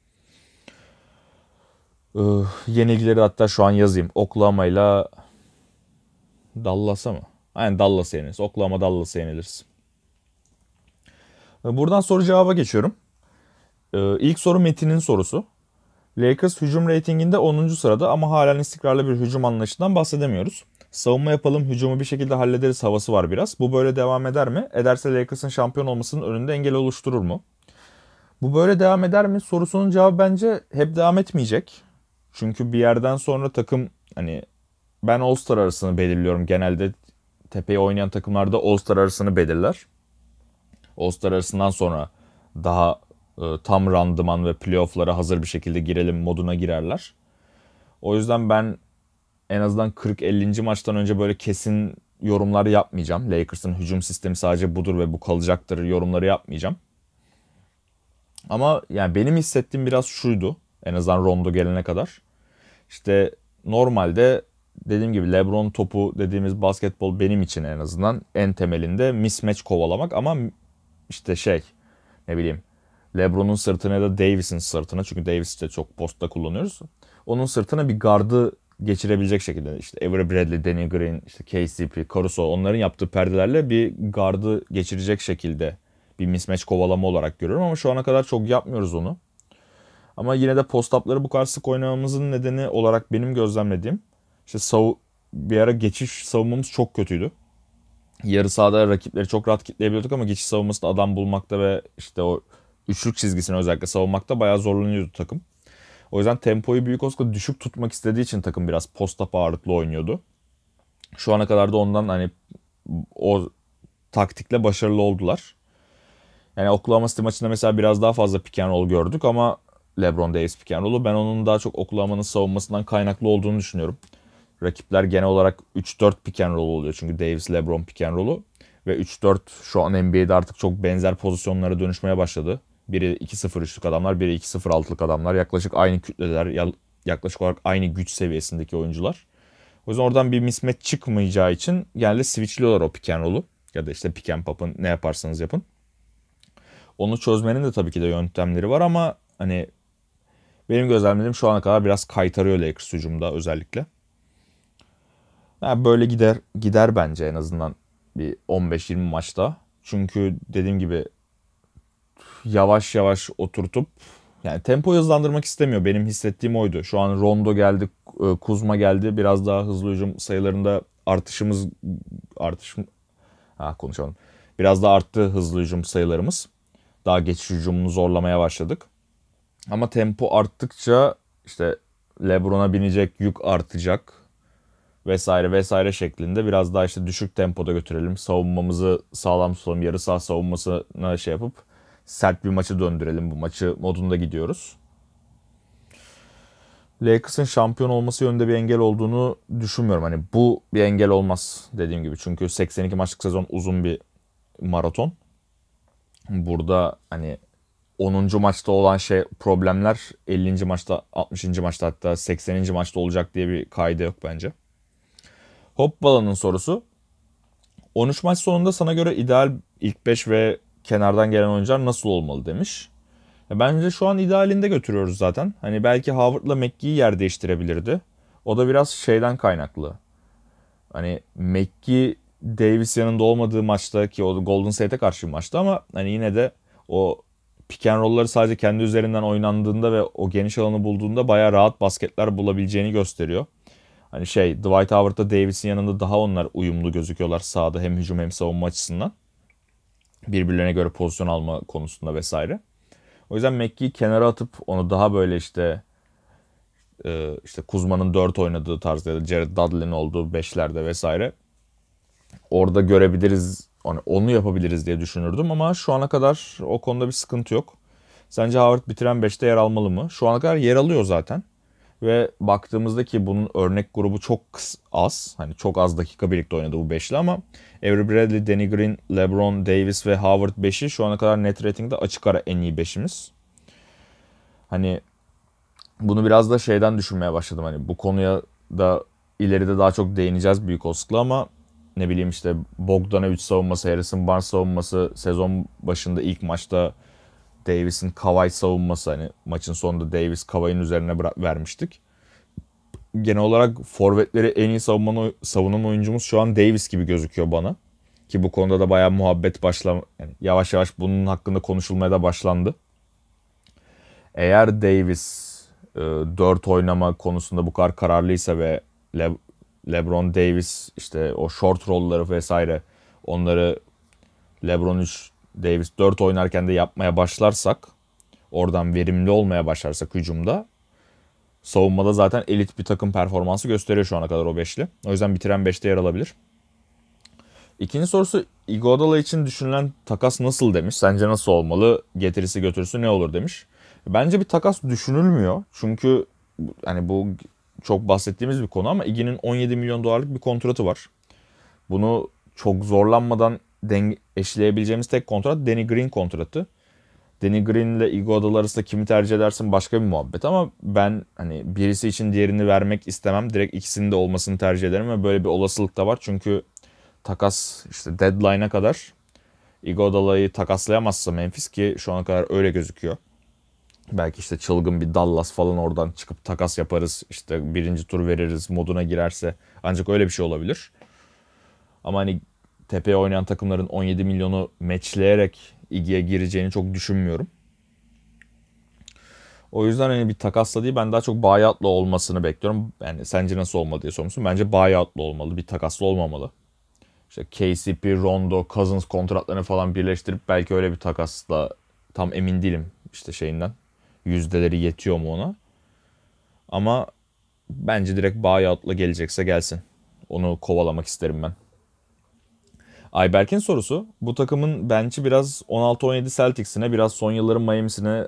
Ee, yenilgileri hatta şu an yazayım. Oklahoma ile Dallas'a mı? Aynen Dallas'a yeniliriz. Oklahoma Dallas'a yeniliriz. Buradan soru cevaba geçiyorum. Ee, ilk soru Metin'in sorusu. Lakers hücum reytinginde onuncu sırada ama halen istikrarlı bir hücum anlayışından bahsedemiyoruz. Savunma yapalım, hücumu bir şekilde hallederiz havası var biraz. Bu böyle devam eder mi? Ederse Lakers'ın şampiyon olmasının önünde engel oluşturur mu? Bu böyle devam eder mi sorusunun cevabı bence hep devam etmeyecek. Çünkü bir yerden sonra takım hani, ben All-Star arasını belirliyorum. Genelde tepeye oynayan takımlarda All-Star arasını belirler. All-Star arasından sonra daha e, tam randıman ve playoff'lara hazır bir şekilde girelim moduna girerler. O yüzden ben en azından kırk ellinci maçtan önce böyle kesin yorumlar yapmayacağım. Lakers'ın hücum sistemi sadece budur ve bu kalacaktır yorumları yapmayacağım. Ama yani benim hissettiğim biraz şuydu. En azından Rondo gelene kadar. İşte normalde dediğim gibi LeBron topu dediğimiz basketbol benim için en azından en temelinde mismatch kovalamak ama işte şey ne bileyim LeBron'un sırtına ya da Davis'in sırtına, çünkü Davis'i de çok postta kullanıyoruz. Onun sırtına bir gardı geçirebilecek şekilde işte Avery Bradley, Danny Green, işte K C P, Caruso, onların yaptığı perdelerle bir gardı geçirecek şekilde bir mismatch kovalama olarak görüyorum ama şu ana kadar çok yapmıyoruz onu. Ama yine de post-up'ları bu kadar sık oynamamızın nedeni olarak benim gözlemlediğim işte sav bir ara geçiş savunmamız çok kötüydü. Yarı sahada rakipleri çok rahat kitleyebiliyorduk ama geçiş savunmasında adam bulmakta ve işte o üçlük çizgisini özellikle savunmakta bayağı zorlanıyordu takım. O yüzden tempoyu büyük olsa düşük tutmak istediği için takım biraz post-up ağırlıklı oynuyordu. Şu ana kadar da ondan hani o taktikle başarılı oldular. Yani Oklahoma City maçında mesela biraz daha fazla pick and roll gördük ama LeBron Davis pick and roll'u ben onun daha çok Oklahoma'nın savunmasından kaynaklı olduğunu düşünüyorum. Rakipler genel olarak üç dört pick and roll oluyor çünkü Davis LeBron pick and roll'u ve üç dört şu an N B A'de artık çok benzer pozisyonlara dönüşmeye başladı. Biri iki sıfır üçlük adamlar, biri iki sıfır altılık adamlar. Yaklaşık aynı kütleler, yaklaşık olarak aynı güç seviyesindeki oyuncular. O yüzden oradan bir mismatch çıkmayacağı için genelde switchliyorlar o pick and roll'u. Ya da işte pick and pop'ın ne yaparsanız yapın. Onu çözmenin de tabii ki de yöntemleri var ama hani benim gözlemlediğim şu ana kadar biraz kaytarıyor Lakers hücumda özellikle. Yani böyle gider gider bence en azından bir on beş yirmi maçta. Çünkü dediğim gibi yavaş yavaş oturtup yani tempoyu hızlandırmak istemiyor. Benim hissettiğim oydu. Şu an Rondo geldi, Kuzma geldi. Biraz daha hızlı hücum sayılarında artışımız artış ha konuşalım. Biraz daha arttı hızlı hücum sayılarımız. Daha geçiş hücumunu zorlamaya başladık. Ama tempo arttıkça işte LeBron'a binecek yük artacak vesaire vesaire şeklinde biraz daha işte düşük tempoda götürelim. Savunmamızı sağlam tutalım. Yarı saha savunmasına şey yapıp sert bir maçı döndürelim. Bu maçı modunda gidiyoruz. Lakers'ın şampiyon olması yönünde bir engel olduğunu düşünmüyorum. Hani bu bir engel olmaz dediğim gibi. Çünkü seksen iki maçlık sezon uzun bir maraton. Burada hani onuncu maçta olan şey problemler ellinci maçta, altmışıncı maçta hatta sekseninci maçta olacak diye bir kaide yok bence. Hopbala'nın sorusu. on üç maç sonunda sana göre ideal ilk beş ve kenardan gelen oyuncular nasıl olmalı demiş. Ya bence şu an idealinde götürüyoruz zaten. Hani belki Howard'la McGee'yi yer değiştirebilirdi. O da biraz şeyden kaynaklı. Hani McGee Davis yanında olmadığı maçta ki o Golden State'e karşı bir maçtı ama hani yine de o pick and roll'ları sadece kendi üzerinden oynandığında ve o geniş alanı bulduğunda bayağı rahat basketler bulabileceğini gösteriyor. Hani şey Dwight Howard'da Davis'in yanında daha onlar uyumlu gözüküyorlar sahada hem hücum hem savunma açısından. Birbirlerine göre pozisyon alma konusunda vesaire. O yüzden McGee'yi kenara atıp onu daha böyle işte e, işte Kuzma'nın dört oynadığı tarzda ya da Jared Dudley'nin olduğu beşlerde vesaire orada görebiliriz, hani onu yapabiliriz diye düşünürdüm ama şu ana kadar o konuda bir sıkıntı yok. Sence Howard bitiren beşte yer almalı mı? Şu ana kadar yer alıyor zaten. Ve baktığımızda ki bunun örnek grubu çok az. Hani çok az dakika birlikte oynadı bu beşli ama Avery Bradley, Danny Green, LeBron, Davis ve Howard beşi şu ana kadar net ratingde açık ara en iyi beşimiz. Hani bunu biraz da şeyden düşünmeye başladım. Hani bu konuya da ileride daha çok değineceğiz büyük olasılıkla ama ne bileyim işte Bogdanovic savunması, Harrison Barnes savunması, sezon başında ilk maçta Davis'in Kawhi savunması, hani maçın sonunda Davis Kawhi'nin üzerine bıra- vermiştik. Genel olarak forvetleri en iyi savunan, savunan oyuncumuz şu an Davis gibi gözüküyor bana. Ki bu konuda da bayağı muhabbet başla yani yavaş yavaş bunun hakkında konuşulmaya da başlandı. Eğer Davis e, dört oynama konusunda bu kadar kararlıysa ve Le- LeBron Davis işte o short roll'ları vesaire onları LeBron üç Davis dört oynarken de yapmaya başlarsak, oradan verimli olmaya başlarsak hücumda, savunmada zaten elit bir takım performansı gösteriyor şu ana kadar o beşli. O yüzden bitiren beşte yer alabilir. İkinci sorusu Iguodala için düşünülen takas nasıl demiş. Sence nasıl olmalı? Getirisi götürüsü ne olur demiş. Bence bir takas düşünülmüyor. Çünkü hani bu çok bahsettiğimiz bir konu ama Iggy'nin on yedi milyon dolarlık bir kontratı var. Bunu çok zorlanmadan denge, eşleyebileceğimiz tek kontrat Danny Green kontratı. Danny Green ile Iguodala arasında kimi tercih edersin başka bir muhabbet ama ben hani birisi için diğerini vermek istemem. Direkt ikisinin de olmasını tercih ederim ve böyle bir olasılık da var. Çünkü takas işte deadline'a kadar Iguodala'yı takaslayamazsa Memphis, ki şu ana kadar öyle gözüküyor. Belki işte çılgın bir Dallas falan oradan çıkıp takas yaparız, işte birinci tur veririz moduna girerse ancak öyle bir şey olabilir. Ama hani tepeye oynayan takımların on yedi milyonu matchleyerek Iggy'ye gireceğini çok düşünmüyorum. O yüzden hani bir takasla değil, ben daha çok buyout'la olmasını bekliyorum. Yani sence nasıl olmalı diye sormuşsun. Bence buyout'la olmalı, bir takasla olmamalı. İşte K C P, Rondo, Cousins kontratlarını falan birleştirip belki öyle bir takasla, tam emin değilim işte şeyinden. Yüzdeleri yetiyor mu ona? Ama bence direkt buyout'la gelecekse gelsin. Onu kovalamak isterim ben. Ayberk'in sorusu. Bu takımın bench'i biraz on altı on yedi Celtics'ine, biraz son yılların Miami'sine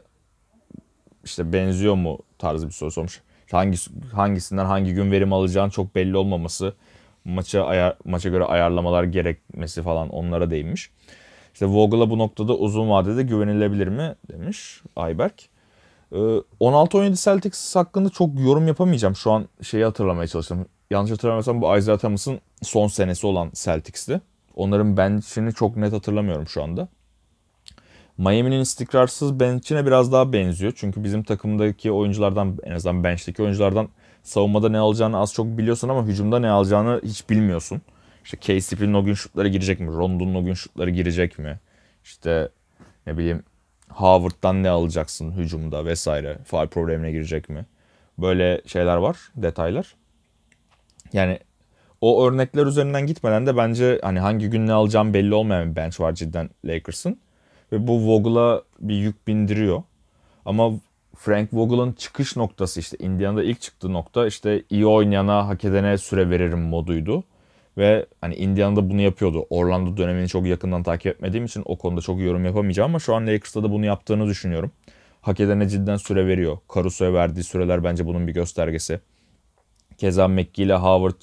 işte benziyor mu tarzı bir soru sormuş. Hangi, hangisinden hangi gün verim alacağın çok belli olmaması, maça ayar, maça göre ayarlamalar gerekmesi falan, onlara değinmiş. İşte Vogel'a bu noktada uzun vadede güvenilebilir mi demiş Ayberk. Ee, on altı on yedi Celtics hakkında çok yorum yapamayacağım. Şu an şeyi hatırlamaya çalıştım. Yanlış hatırlamıyorsam bu Isaiah Thomas'ın son senesi olan Celtics'ti. Onların bench'ini çok net hatırlamıyorum şu anda. Miami'nin istikrarsız bench'ine biraz daha benziyor. Çünkü bizim takımdaki oyunculardan, en azından bench'teki oyunculardan savunmada ne alacağını az çok biliyorsun ama hücumda ne alacağını hiç bilmiyorsun. İşte K C P'nin o gün şutları girecek mi? Rondo'nun o gün şutları girecek mi? İşte ne bileyim Howard'dan ne alacaksın hücumda vesaire. Faul problemine girecek mi? Böyle şeyler var, detaylar. Yani o örnekler üzerinden gitmeden de bence hani hangi gün ne alacağım belli olmayan bir bench var cidden Lakers'ın. Ve bu Vogel'a bir yük bindiriyor. Ama Frank Vogel'ın çıkış noktası, işte Indiana'da ilk çıktığı nokta işte iyi oynayana, hak edene süre veririm moduydu. Ve hani Indiana'da bunu yapıyordu. Orlando dönemini çok yakından takip etmediğim için o konuda çok yorum yapamayacağım ama şu an Lakers'ta da bunu yaptığını düşünüyorum. Hak edene cidden süre veriyor. Caruso'ya verdiği süreler bence bunun bir göstergesi. Keza McGee ile Howard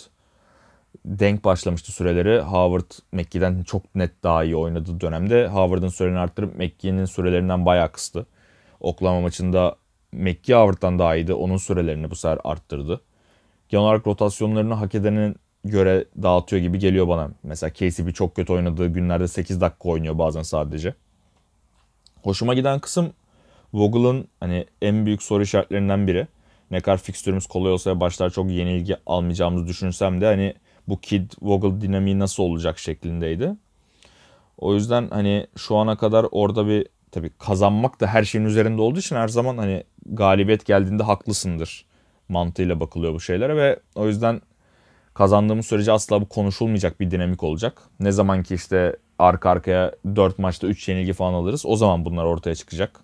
denk başlamıştı süreleri. Howard McGee'den çok net daha iyi oynadığı dönemde Howard'ın sürelerini arttırıp McGee'nin sürelerinden bayağı kıstı. Oklahoma maçında McGee Howard'dan daha iyiydi. Onun sürelerini bu sefer arttırdı. Genel olarak rotasyonlarını hak edenin göre dağıtıyor gibi geliyor bana. Mesela K C P çok kötü oynadığı günlerde sekiz dakika oynuyor bazen sadece. Hoşuma giden kısım Vogel'ın hani en büyük soru işaretlerinden biri. Ne kadar fikstürümüz kolay olsa ve başlar çok yenilgi almayacağımızı düşünsem de hani bu Kidd Vogel dinamiği nasıl olacak şeklindeydi. O yüzden hani şu ana kadar orada bir, tabii kazanmak da her şeyin üzerinde olduğu için her zaman hani galibiyet geldiğinde haklısındır mantığıyla bakılıyor bu şeylere ve o yüzden kazandığımız sürece asla bu konuşulmayacak bir dinamik olacak. Ne zaman ki işte arka arkaya dört maçta üç yenilgi falan alırız, o zaman bunlar ortaya çıkacak.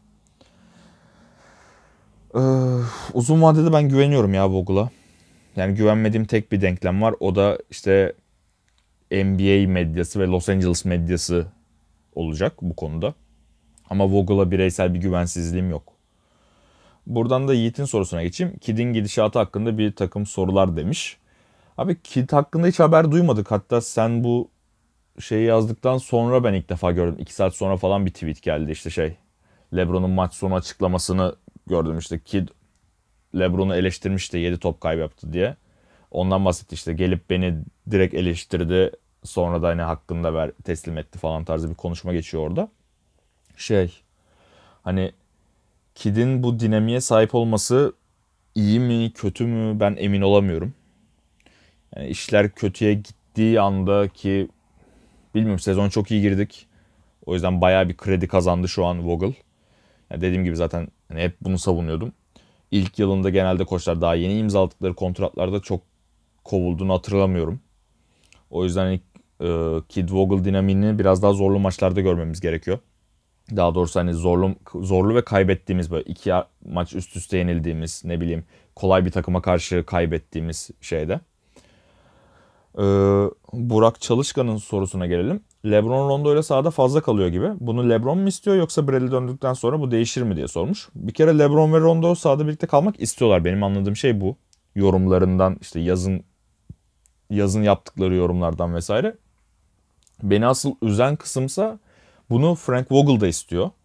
Ee, uzun vadede ben güveniyorum ya Vogel'a. Yani güvenmediğim tek bir denklem var. O da işte N B A medyası ve Los Angeles medyası olacak bu konuda. Ama Vogel'a bireysel bir güvensizliğim yok. Buradan da Yiğit'in sorusuna geçeyim. Kidd'in gidişatı hakkında bir takım sorular demiş. Abi Kidd hakkında hiç haber duymadık. Hatta sen bu şeyi yazdıktan sonra ben ilk defa gördüm. iki saat sonra falan bir tweet geldi işte şey. LeBron'un maç sonu açıklamasını gördüm işte. Kidd LeBron'u eleştirmişti, yedi top kaybı yaptı diye. Ondan bahsetti işte, gelip beni direkt eleştirdi. Sonra da hani hakkında ver, teslim etti falan tarzı bir konuşma geçiyor orada. Şey hani Kidd'in bu dinamiğe sahip olması iyi mi kötü mü ben emin olamıyorum. Yani işler kötüye gittiği anda ki bilmiyorum, sezon çok iyi girdik. O yüzden bayağı bir kredi kazandı şu an Vogel. Yani dediğim gibi zaten hani hep bunu savunuyordum. İlk yılında genelde koçlar daha yeni imzaladıkları kontratlarda çok kovulduğunu hatırlamıyorum. O yüzden hani, e, Kidd Vogel dinamiğini biraz daha zorlu maçlarda görmemiz gerekiyor. Daha doğrusu hani zorlu, zorlu ve kaybettiğimiz, böyle iki maç üst üste yenildiğimiz, ne bileyim kolay bir takıma karşı kaybettiğimiz şeyde. Ee, Burak Çalışkan'ın sorusuna gelelim. LeBron Rondo ile sahada fazla kalıyor gibi. Bunu LeBron mu istiyor yoksa Bradley döndükten sonra bu değişir mi diye sormuş. Bir kere LeBron ve Rondo sahada birlikte kalmak istiyorlar. Benim anladığım şey bu. Yorumlarından işte yazın yazın yaptıkları yorumlardan vesaire. Beni asıl üzen kısımsa bunu Frank Vogel da istiyor.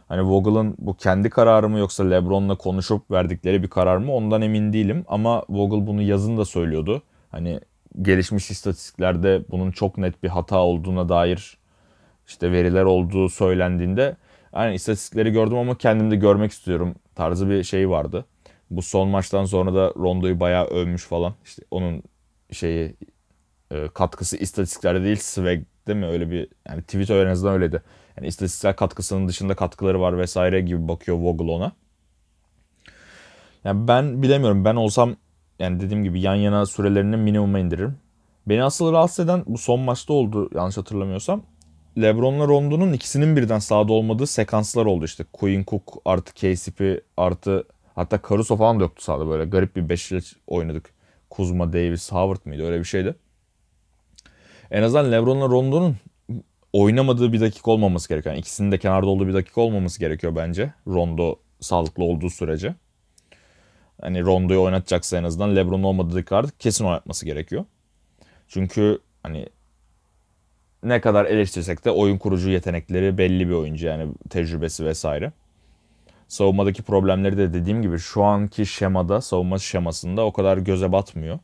Hani Vogel'ın bu kendi kararı mı yoksa LeBron'la konuşup verdikleri bir karar mı ondan emin değilim. Ama Vogel bunu yazın da söylüyordu. Hani gelişmiş istatistiklerde bunun çok net bir hata olduğuna dair işte veriler olduğu söylendiğinde yani istatistikleri gördüm ama kendim de görmek istiyorum tarzı bir şey vardı. Bu son maçtan sonra da Rondo'yu bayağı övmüş falan. İşte onun şeyi e, katkısı istatistiklerde değil swag'de mi öyle bir yani Twitter en azından öyleydi. Yani istatistiksel katkısının dışında katkıları var vesaire gibi bakıyor Vogel ona. Yani ben bilemiyorum ben olsam yani dediğim gibi yan yana sürelerini minimuma indiririm. Beni asıl rahatsız eden bu son maçta oldu yanlış hatırlamıyorsam. LeBron'la Rondo'nun ikisinin birden sahada olmadığı sekanslar oldu işte. Quinn Cook artı K C P artı hatta Caruso falan da yoktu sahada böyle garip bir beşli oynadık. Kuzma, Davis, Howard mıydı öyle bir şeydi. En azından LeBron'la Rondo'nun oynamadığı bir dakika olmaması gerekiyor. Yani ikisinin de kenarda olduğu bir dakika olmaması gerekiyor bence. Rondo sağlıklı olduğu sürece. Hani Rondo'yu oynatacaksa en azından LeBron olmadığı dakikalarda kesin oynatması gerekiyor. Çünkü hani ne kadar eleştirsek de oyun kurucu yetenekleri belli bir oyuncu yani tecrübesi vesaire. Savunmadaki problemleri de dediğim gibi şu anki şemada, savunma şemasında o kadar göze batmıyor.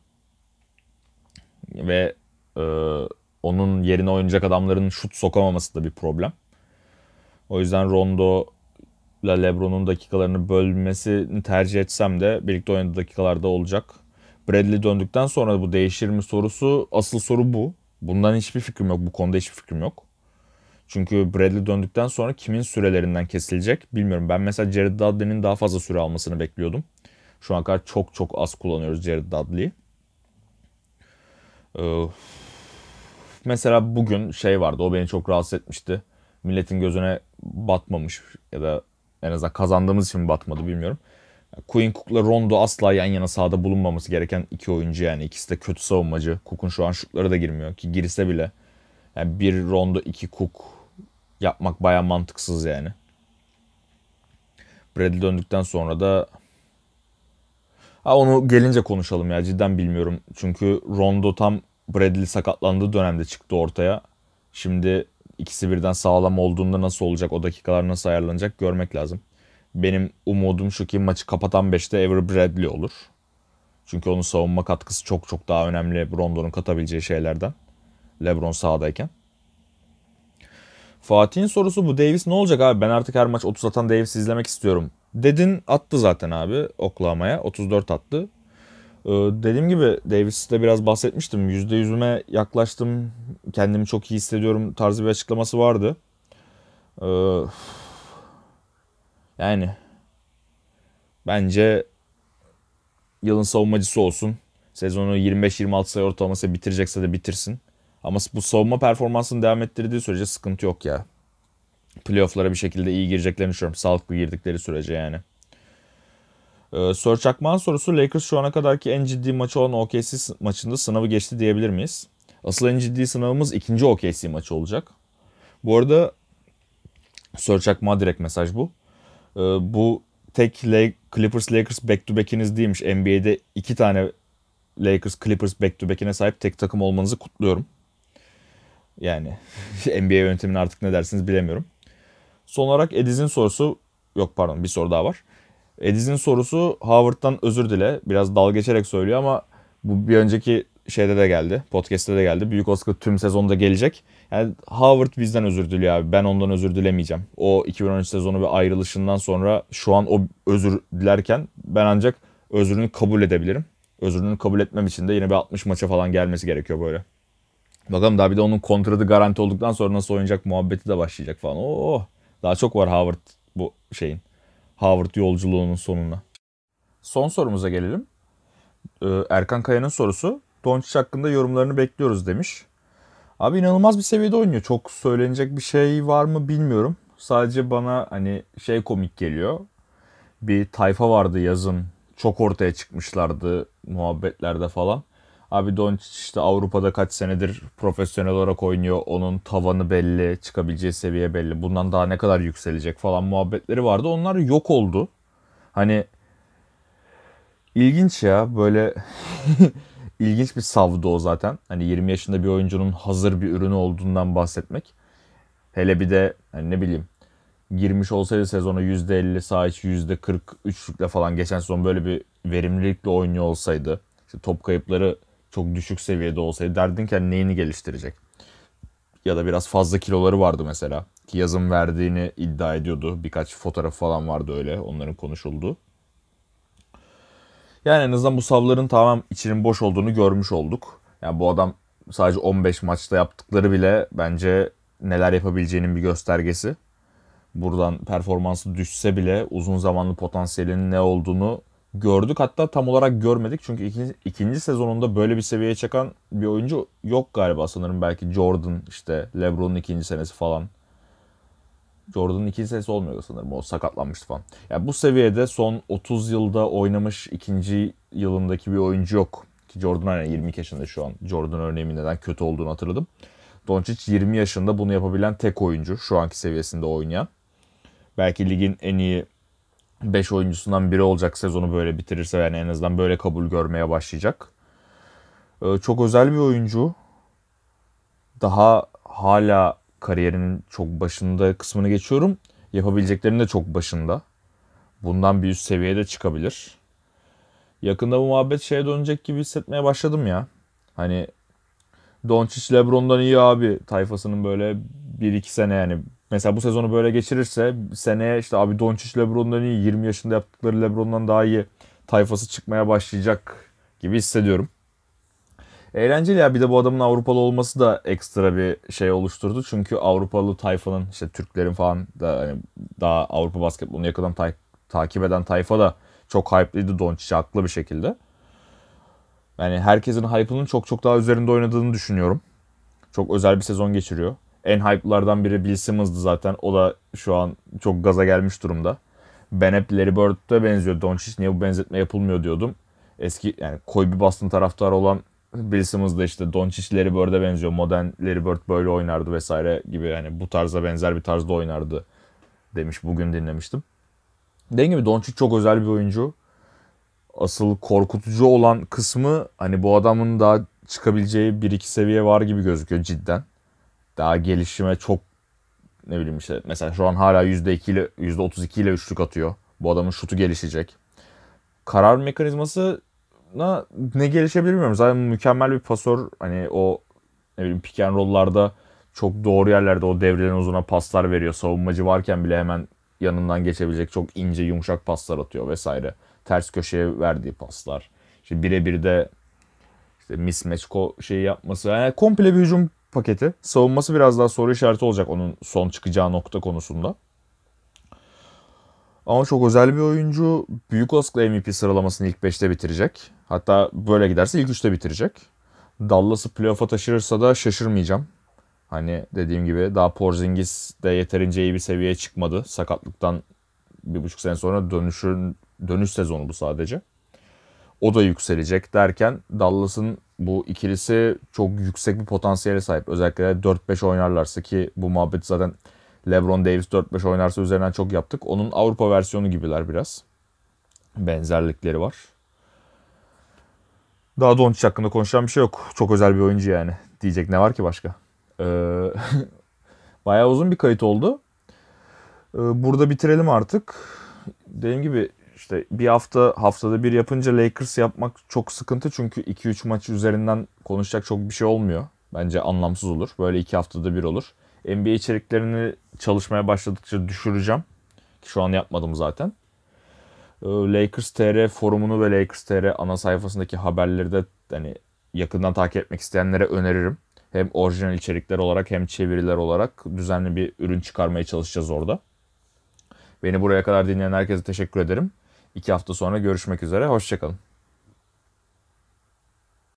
Ve e, onun yerine oynayacak adamların şut sokamaması da bir problem. O yüzden Rondo ile LeBron'un dakikalarını bölmesini tercih etsem de birlikte oynadığı dakikalarda olacak. Bradley döndükten sonra bu değişir mi sorusu asıl soru bu. Bundan hiçbir fikrim yok. Bu konuda hiçbir fikrim yok. Çünkü Bradley döndükten sonra kimin sürelerinden kesilecek bilmiyorum. Ben mesela Jared Dudley'nin daha fazla süre almasını bekliyordum. Şu ana kadar çok çok az kullanıyoruz Jared Dudley'i. Ee, mesela bugün şey vardı o beni çok rahatsız etmişti. Milletin gözüne batmamış ya da en azından kazandığımız için mi batmadı bilmiyorum. Quinn Cook'la Rondo asla yan yana sahada bulunmaması gereken iki oyuncu yani. İkisi de kötü savunmacı. Cook'un şu an şutları da girmiyor ki girse bile. Yani bir Rondo iki Cook yapmak baya mantıksız yani. Bradley döndükten sonra da ha onu gelince konuşalım ya cidden bilmiyorum. Çünkü Rondo tam Bradley sakatlandığı dönemde çıktı ortaya. Şimdi ikisi birden sağlam olduğunda nasıl olacak o dakikalar nasıl ayarlanacak görmek lazım. Benim umudum şu ki maçı kapatan beşte Avery Bradley olur. Çünkü onun savunma katkısı çok çok daha önemli Rondo'nun katabileceği şeylerden. LeBron sahadayken. Fatih'in sorusu bu. Davis ne olacak abi? Ben artık her maç otuz atan Davis izlemek istiyorum. Dedin attı zaten abi Oklahoma'ya. otuz dört attı. Ee, dediğim gibi Davis'te biraz bahsetmiştim. yüzde yüzüme yaklaştım. Kendimi çok iyi hissediyorum tarzı bir açıklaması vardı. Ee, yani bence yılın savunmacısı olsun. Sezonu yirmi beş yirmi altı sayı ortalaması bitirecekse de bitirsin. Ama bu savunma performansını devam ettirdiği sürece sıkıntı yok ya. Playoff'lara bir şekilde iyi gireceklerini düşünüyorum. Sağlıklı girdikleri sürece yani. Ee, Sör Çakmak'ın sorusu Lakers şu ana kadarki en ciddi maçı olan O K C maçında sınavı geçti diyebilir miyiz? Asıl en ciddi sınavımız ikinci O K C maçı olacak. Bu arada Sör Çakmak'a direkt mesaj bu. Ee, bu tek Clippers Lakers back to back'iniz değilmiş. N B A'de iki tane Lakers Clippers back to back'ine sahip tek takım olmanızı kutluyorum. Yani N B A yönetimine artık ne dersiniz bilemiyorum. Son olarak Ediz'in sorusu yok pardon bir soru daha var. Ediz'in sorusu Howard'dan özür dile. Biraz dalga geçerek söylüyor ama bu bir önceki şeyde de geldi. Podcast'te de geldi. Büyük olasılıkla tüm sezonda gelecek. Yani Howard bizden özür diliyor abi. Ben ondan özür dilemeyeceğim. O iki bin on üç sezonu ve ayrılışından sonra şu an o özür dilerken ben ancak özrünü kabul edebilirim. Özrünü kabul etmem için de yine bir altmış maça falan gelmesi gerekiyor böyle. Bakalım daha bir de onun kontratı garanti olduktan sonra nasıl oynayacak muhabbeti de başlayacak falan. Oo, daha çok var Howard bu şeyin. Howard yolculuğunun sonuna. Son sorumuza gelelim. Ee, Erkan Kaya'nın sorusu. Doncic hakkında yorumlarını bekliyoruz demiş. Abi inanılmaz bir seviyede oynuyor. Çok söylenecek bir şey var mı bilmiyorum. Sadece bana hani şey komik geliyor. Bir tayfa vardı yazın. Çok ortaya çıkmışlardı muhabbetlerde falan. Abi Doncic işte Avrupa'da kaç senedir profesyonel olarak oynuyor. Onun tavanı belli, çıkabileceği seviye belli. Bundan daha ne kadar yükselecek falan muhabbetleri vardı. Onlar yok oldu. Hani ilginç ya böyle ilginç bir savdı o zaten. Hani yirmi yaşında bir oyuncunun hazır bir ürünü olduğundan bahsetmek. Hele bir de hani ne bileyim girmiş olsaydı sezona yüzde elli sağ içi yüzde kırk üçlükle falan geçen sezon böyle bir verimlilikle oynuyor olsaydı, işte top kayıpları çok düşük seviyede olsaydı derdin ki hani neyini geliştirecek? Ya da biraz fazla kiloları vardı mesela. Ki yazın verdiğini iddia ediyordu. Birkaç fotoğraf falan vardı öyle. Onların konuşulduğu. Yani en azından bu savların tamam içinin boş olduğunu görmüş olduk. Yani bu adam sadece on beş maçta yaptıkları bile bence neler yapabileceğinin bir göstergesi. Buradan performansı düşse bile uzun zamanlı potansiyelinin ne olduğunu gördük. Hatta tam olarak görmedik. Çünkü ikinci, ikinci sezonunda böyle bir seviyeye çıkan bir oyuncu yok galiba sanırım. Belki Jordan, işte LeBron'un ikinci senesi falan. Jordan'ın ikinci senesi olmuyor sanırım. O sakatlanmıştı falan. Yani bu seviyede son otuz yılda oynamış ikinci yılındaki bir oyuncu yok. Ki Jordan hani yirmi iki yaşında şu an. Jordan örneğimin neden kötü olduğunu hatırladım. Doncic yirmi yaşında bunu yapabilen tek oyuncu. Şu anki seviyesinde oynayan. Belki ligin en iyi beş oyuncusundan biri olacak sezonu böyle bitirirse, yani en azından böyle kabul görmeye başlayacak. Ee, çok özel bir oyuncu. Daha hala kariyerinin çok başında kısmını geçiyorum. Yapabileceklerinin de çok başında. Bundan bir üst seviyede çıkabilir. Yakında bu muhabbet şeye dönecek gibi hissetmeye başladım ya. Hani Doncic LeBron'dan iyi abi tayfasının böyle bir iki sene, yani mesela bu sezonu böyle geçirirse seneye işte abi Doncic LeBron'dan iyi, yirmi yaşında yaptıkları LeBron'dan daha iyi tayfası çıkmaya başlayacak gibi hissediyorum. Eğlenceli ya, bir de bu adamın Avrupalı olması da ekstra bir şey oluşturdu. Çünkü Avrupalı tayfanın, işte Türklerin falan da hani daha Avrupa basketbolunu yakından ta- takip eden tayfa da çok hype'lıydı Doncic'i haklı bir şekilde. Yani herkesin hype'ının çok çok daha üzerinde oynadığını düşünüyorum. Çok özel bir sezon geçiriyor. En hype'lardan biri Bill Simmons'dı zaten. O da şu an çok gaza gelmiş durumda. Ben hep Larry Bird'e benziyor Doncic, niye bu benzetme yapılmıyor diyordum. Eski yani Kobe Boston taraftarı olan Bill Simmons da işte Doncic Larry Bird'e benziyor. Modern Larry Bird böyle oynardı vesaire gibi, yani bu tarza benzer bir tarzda oynardı demiş, bugün dinlemiştim. Dediğim gibi Doncic çok özel bir oyuncu. Asıl korkutucu olan kısmı hani bu adamın daha çıkabileceği bir iki seviye var gibi gözüküyor cidden. Daha gelişime çok, ne bileyim işte mesela şu an hala yüzde iki ile yüzde otuz iki ile üçlük atıyor. Bu adamın şutu gelişecek. Karar mekanizması ne gelişebilir bilmiyorum. Zaten mükemmel bir pasör. Hani o ne bileyim pick and roll'larda çok doğru yerlerde o devrilen uzuna paslar veriyor. Savunmacı varken bile hemen yanından geçebilecek çok ince yumuşak paslar atıyor vesaire. Ters köşeye verdiği paslar. İşte birebir de işte mismatch ko- şeyi yapması. Yani komple bir hücum paketi. Savunması biraz daha soru işareti olacak onun son çıkacağı nokta konusunda. Ama çok özel bir oyuncu. Büyük olasılıkla M V P sıralamasını ilk beşte bitirecek. Hatta böyle giderse ilk üçte bitirecek. Dallas'ı playoff'a taşırırsa da şaşırmayacağım. Hani dediğim gibi daha Porzingis de yeterince iyi bir seviyeye çıkmadı. Sakatlıktan bir buçuk sene sonra dönüşün, dönüş sezonu bu sadece. O da yükselecek derken Dallas'ın bu ikilisi çok yüksek bir potansiyele sahip. Özellikle dört beş oynarlarsa, ki bu muhabbeti zaten LeBron Davis dört beş oynarsa üzerinden çok yaptık. Onun Avrupa versiyonu gibiler biraz. Benzerlikleri var. Daha Doncic hakkında konuşacağım bir şey yok. Çok özel bir oyuncu yani. Diyecek ne var ki başka? Ee, bayağı uzun bir kayıt oldu. Ee, burada bitirelim artık. Dediğim gibi işte bir hafta haftada bir yapınca Lakers yapmak çok sıkıntı. Çünkü iki üç maç üzerinden konuşacak çok bir şey olmuyor. Bence anlamsız olur. Böyle iki haftada bir olur. N B A içeriklerini çalışmaya başladıkça düşüreceğim. Ki şu an yapmadım zaten. Lakers T R forumunu ve Lakers T R ana sayfasındaki haberleri de hani yakından takip etmek isteyenlere öneririm. Hem orijinal içerikler olarak hem çeviriler olarak düzenli bir ürün çıkarmaya çalışacağız orada. Beni buraya kadar dinleyen herkese teşekkür ederim. İki hafta sonra görüşmek üzere. Hoşçakalın.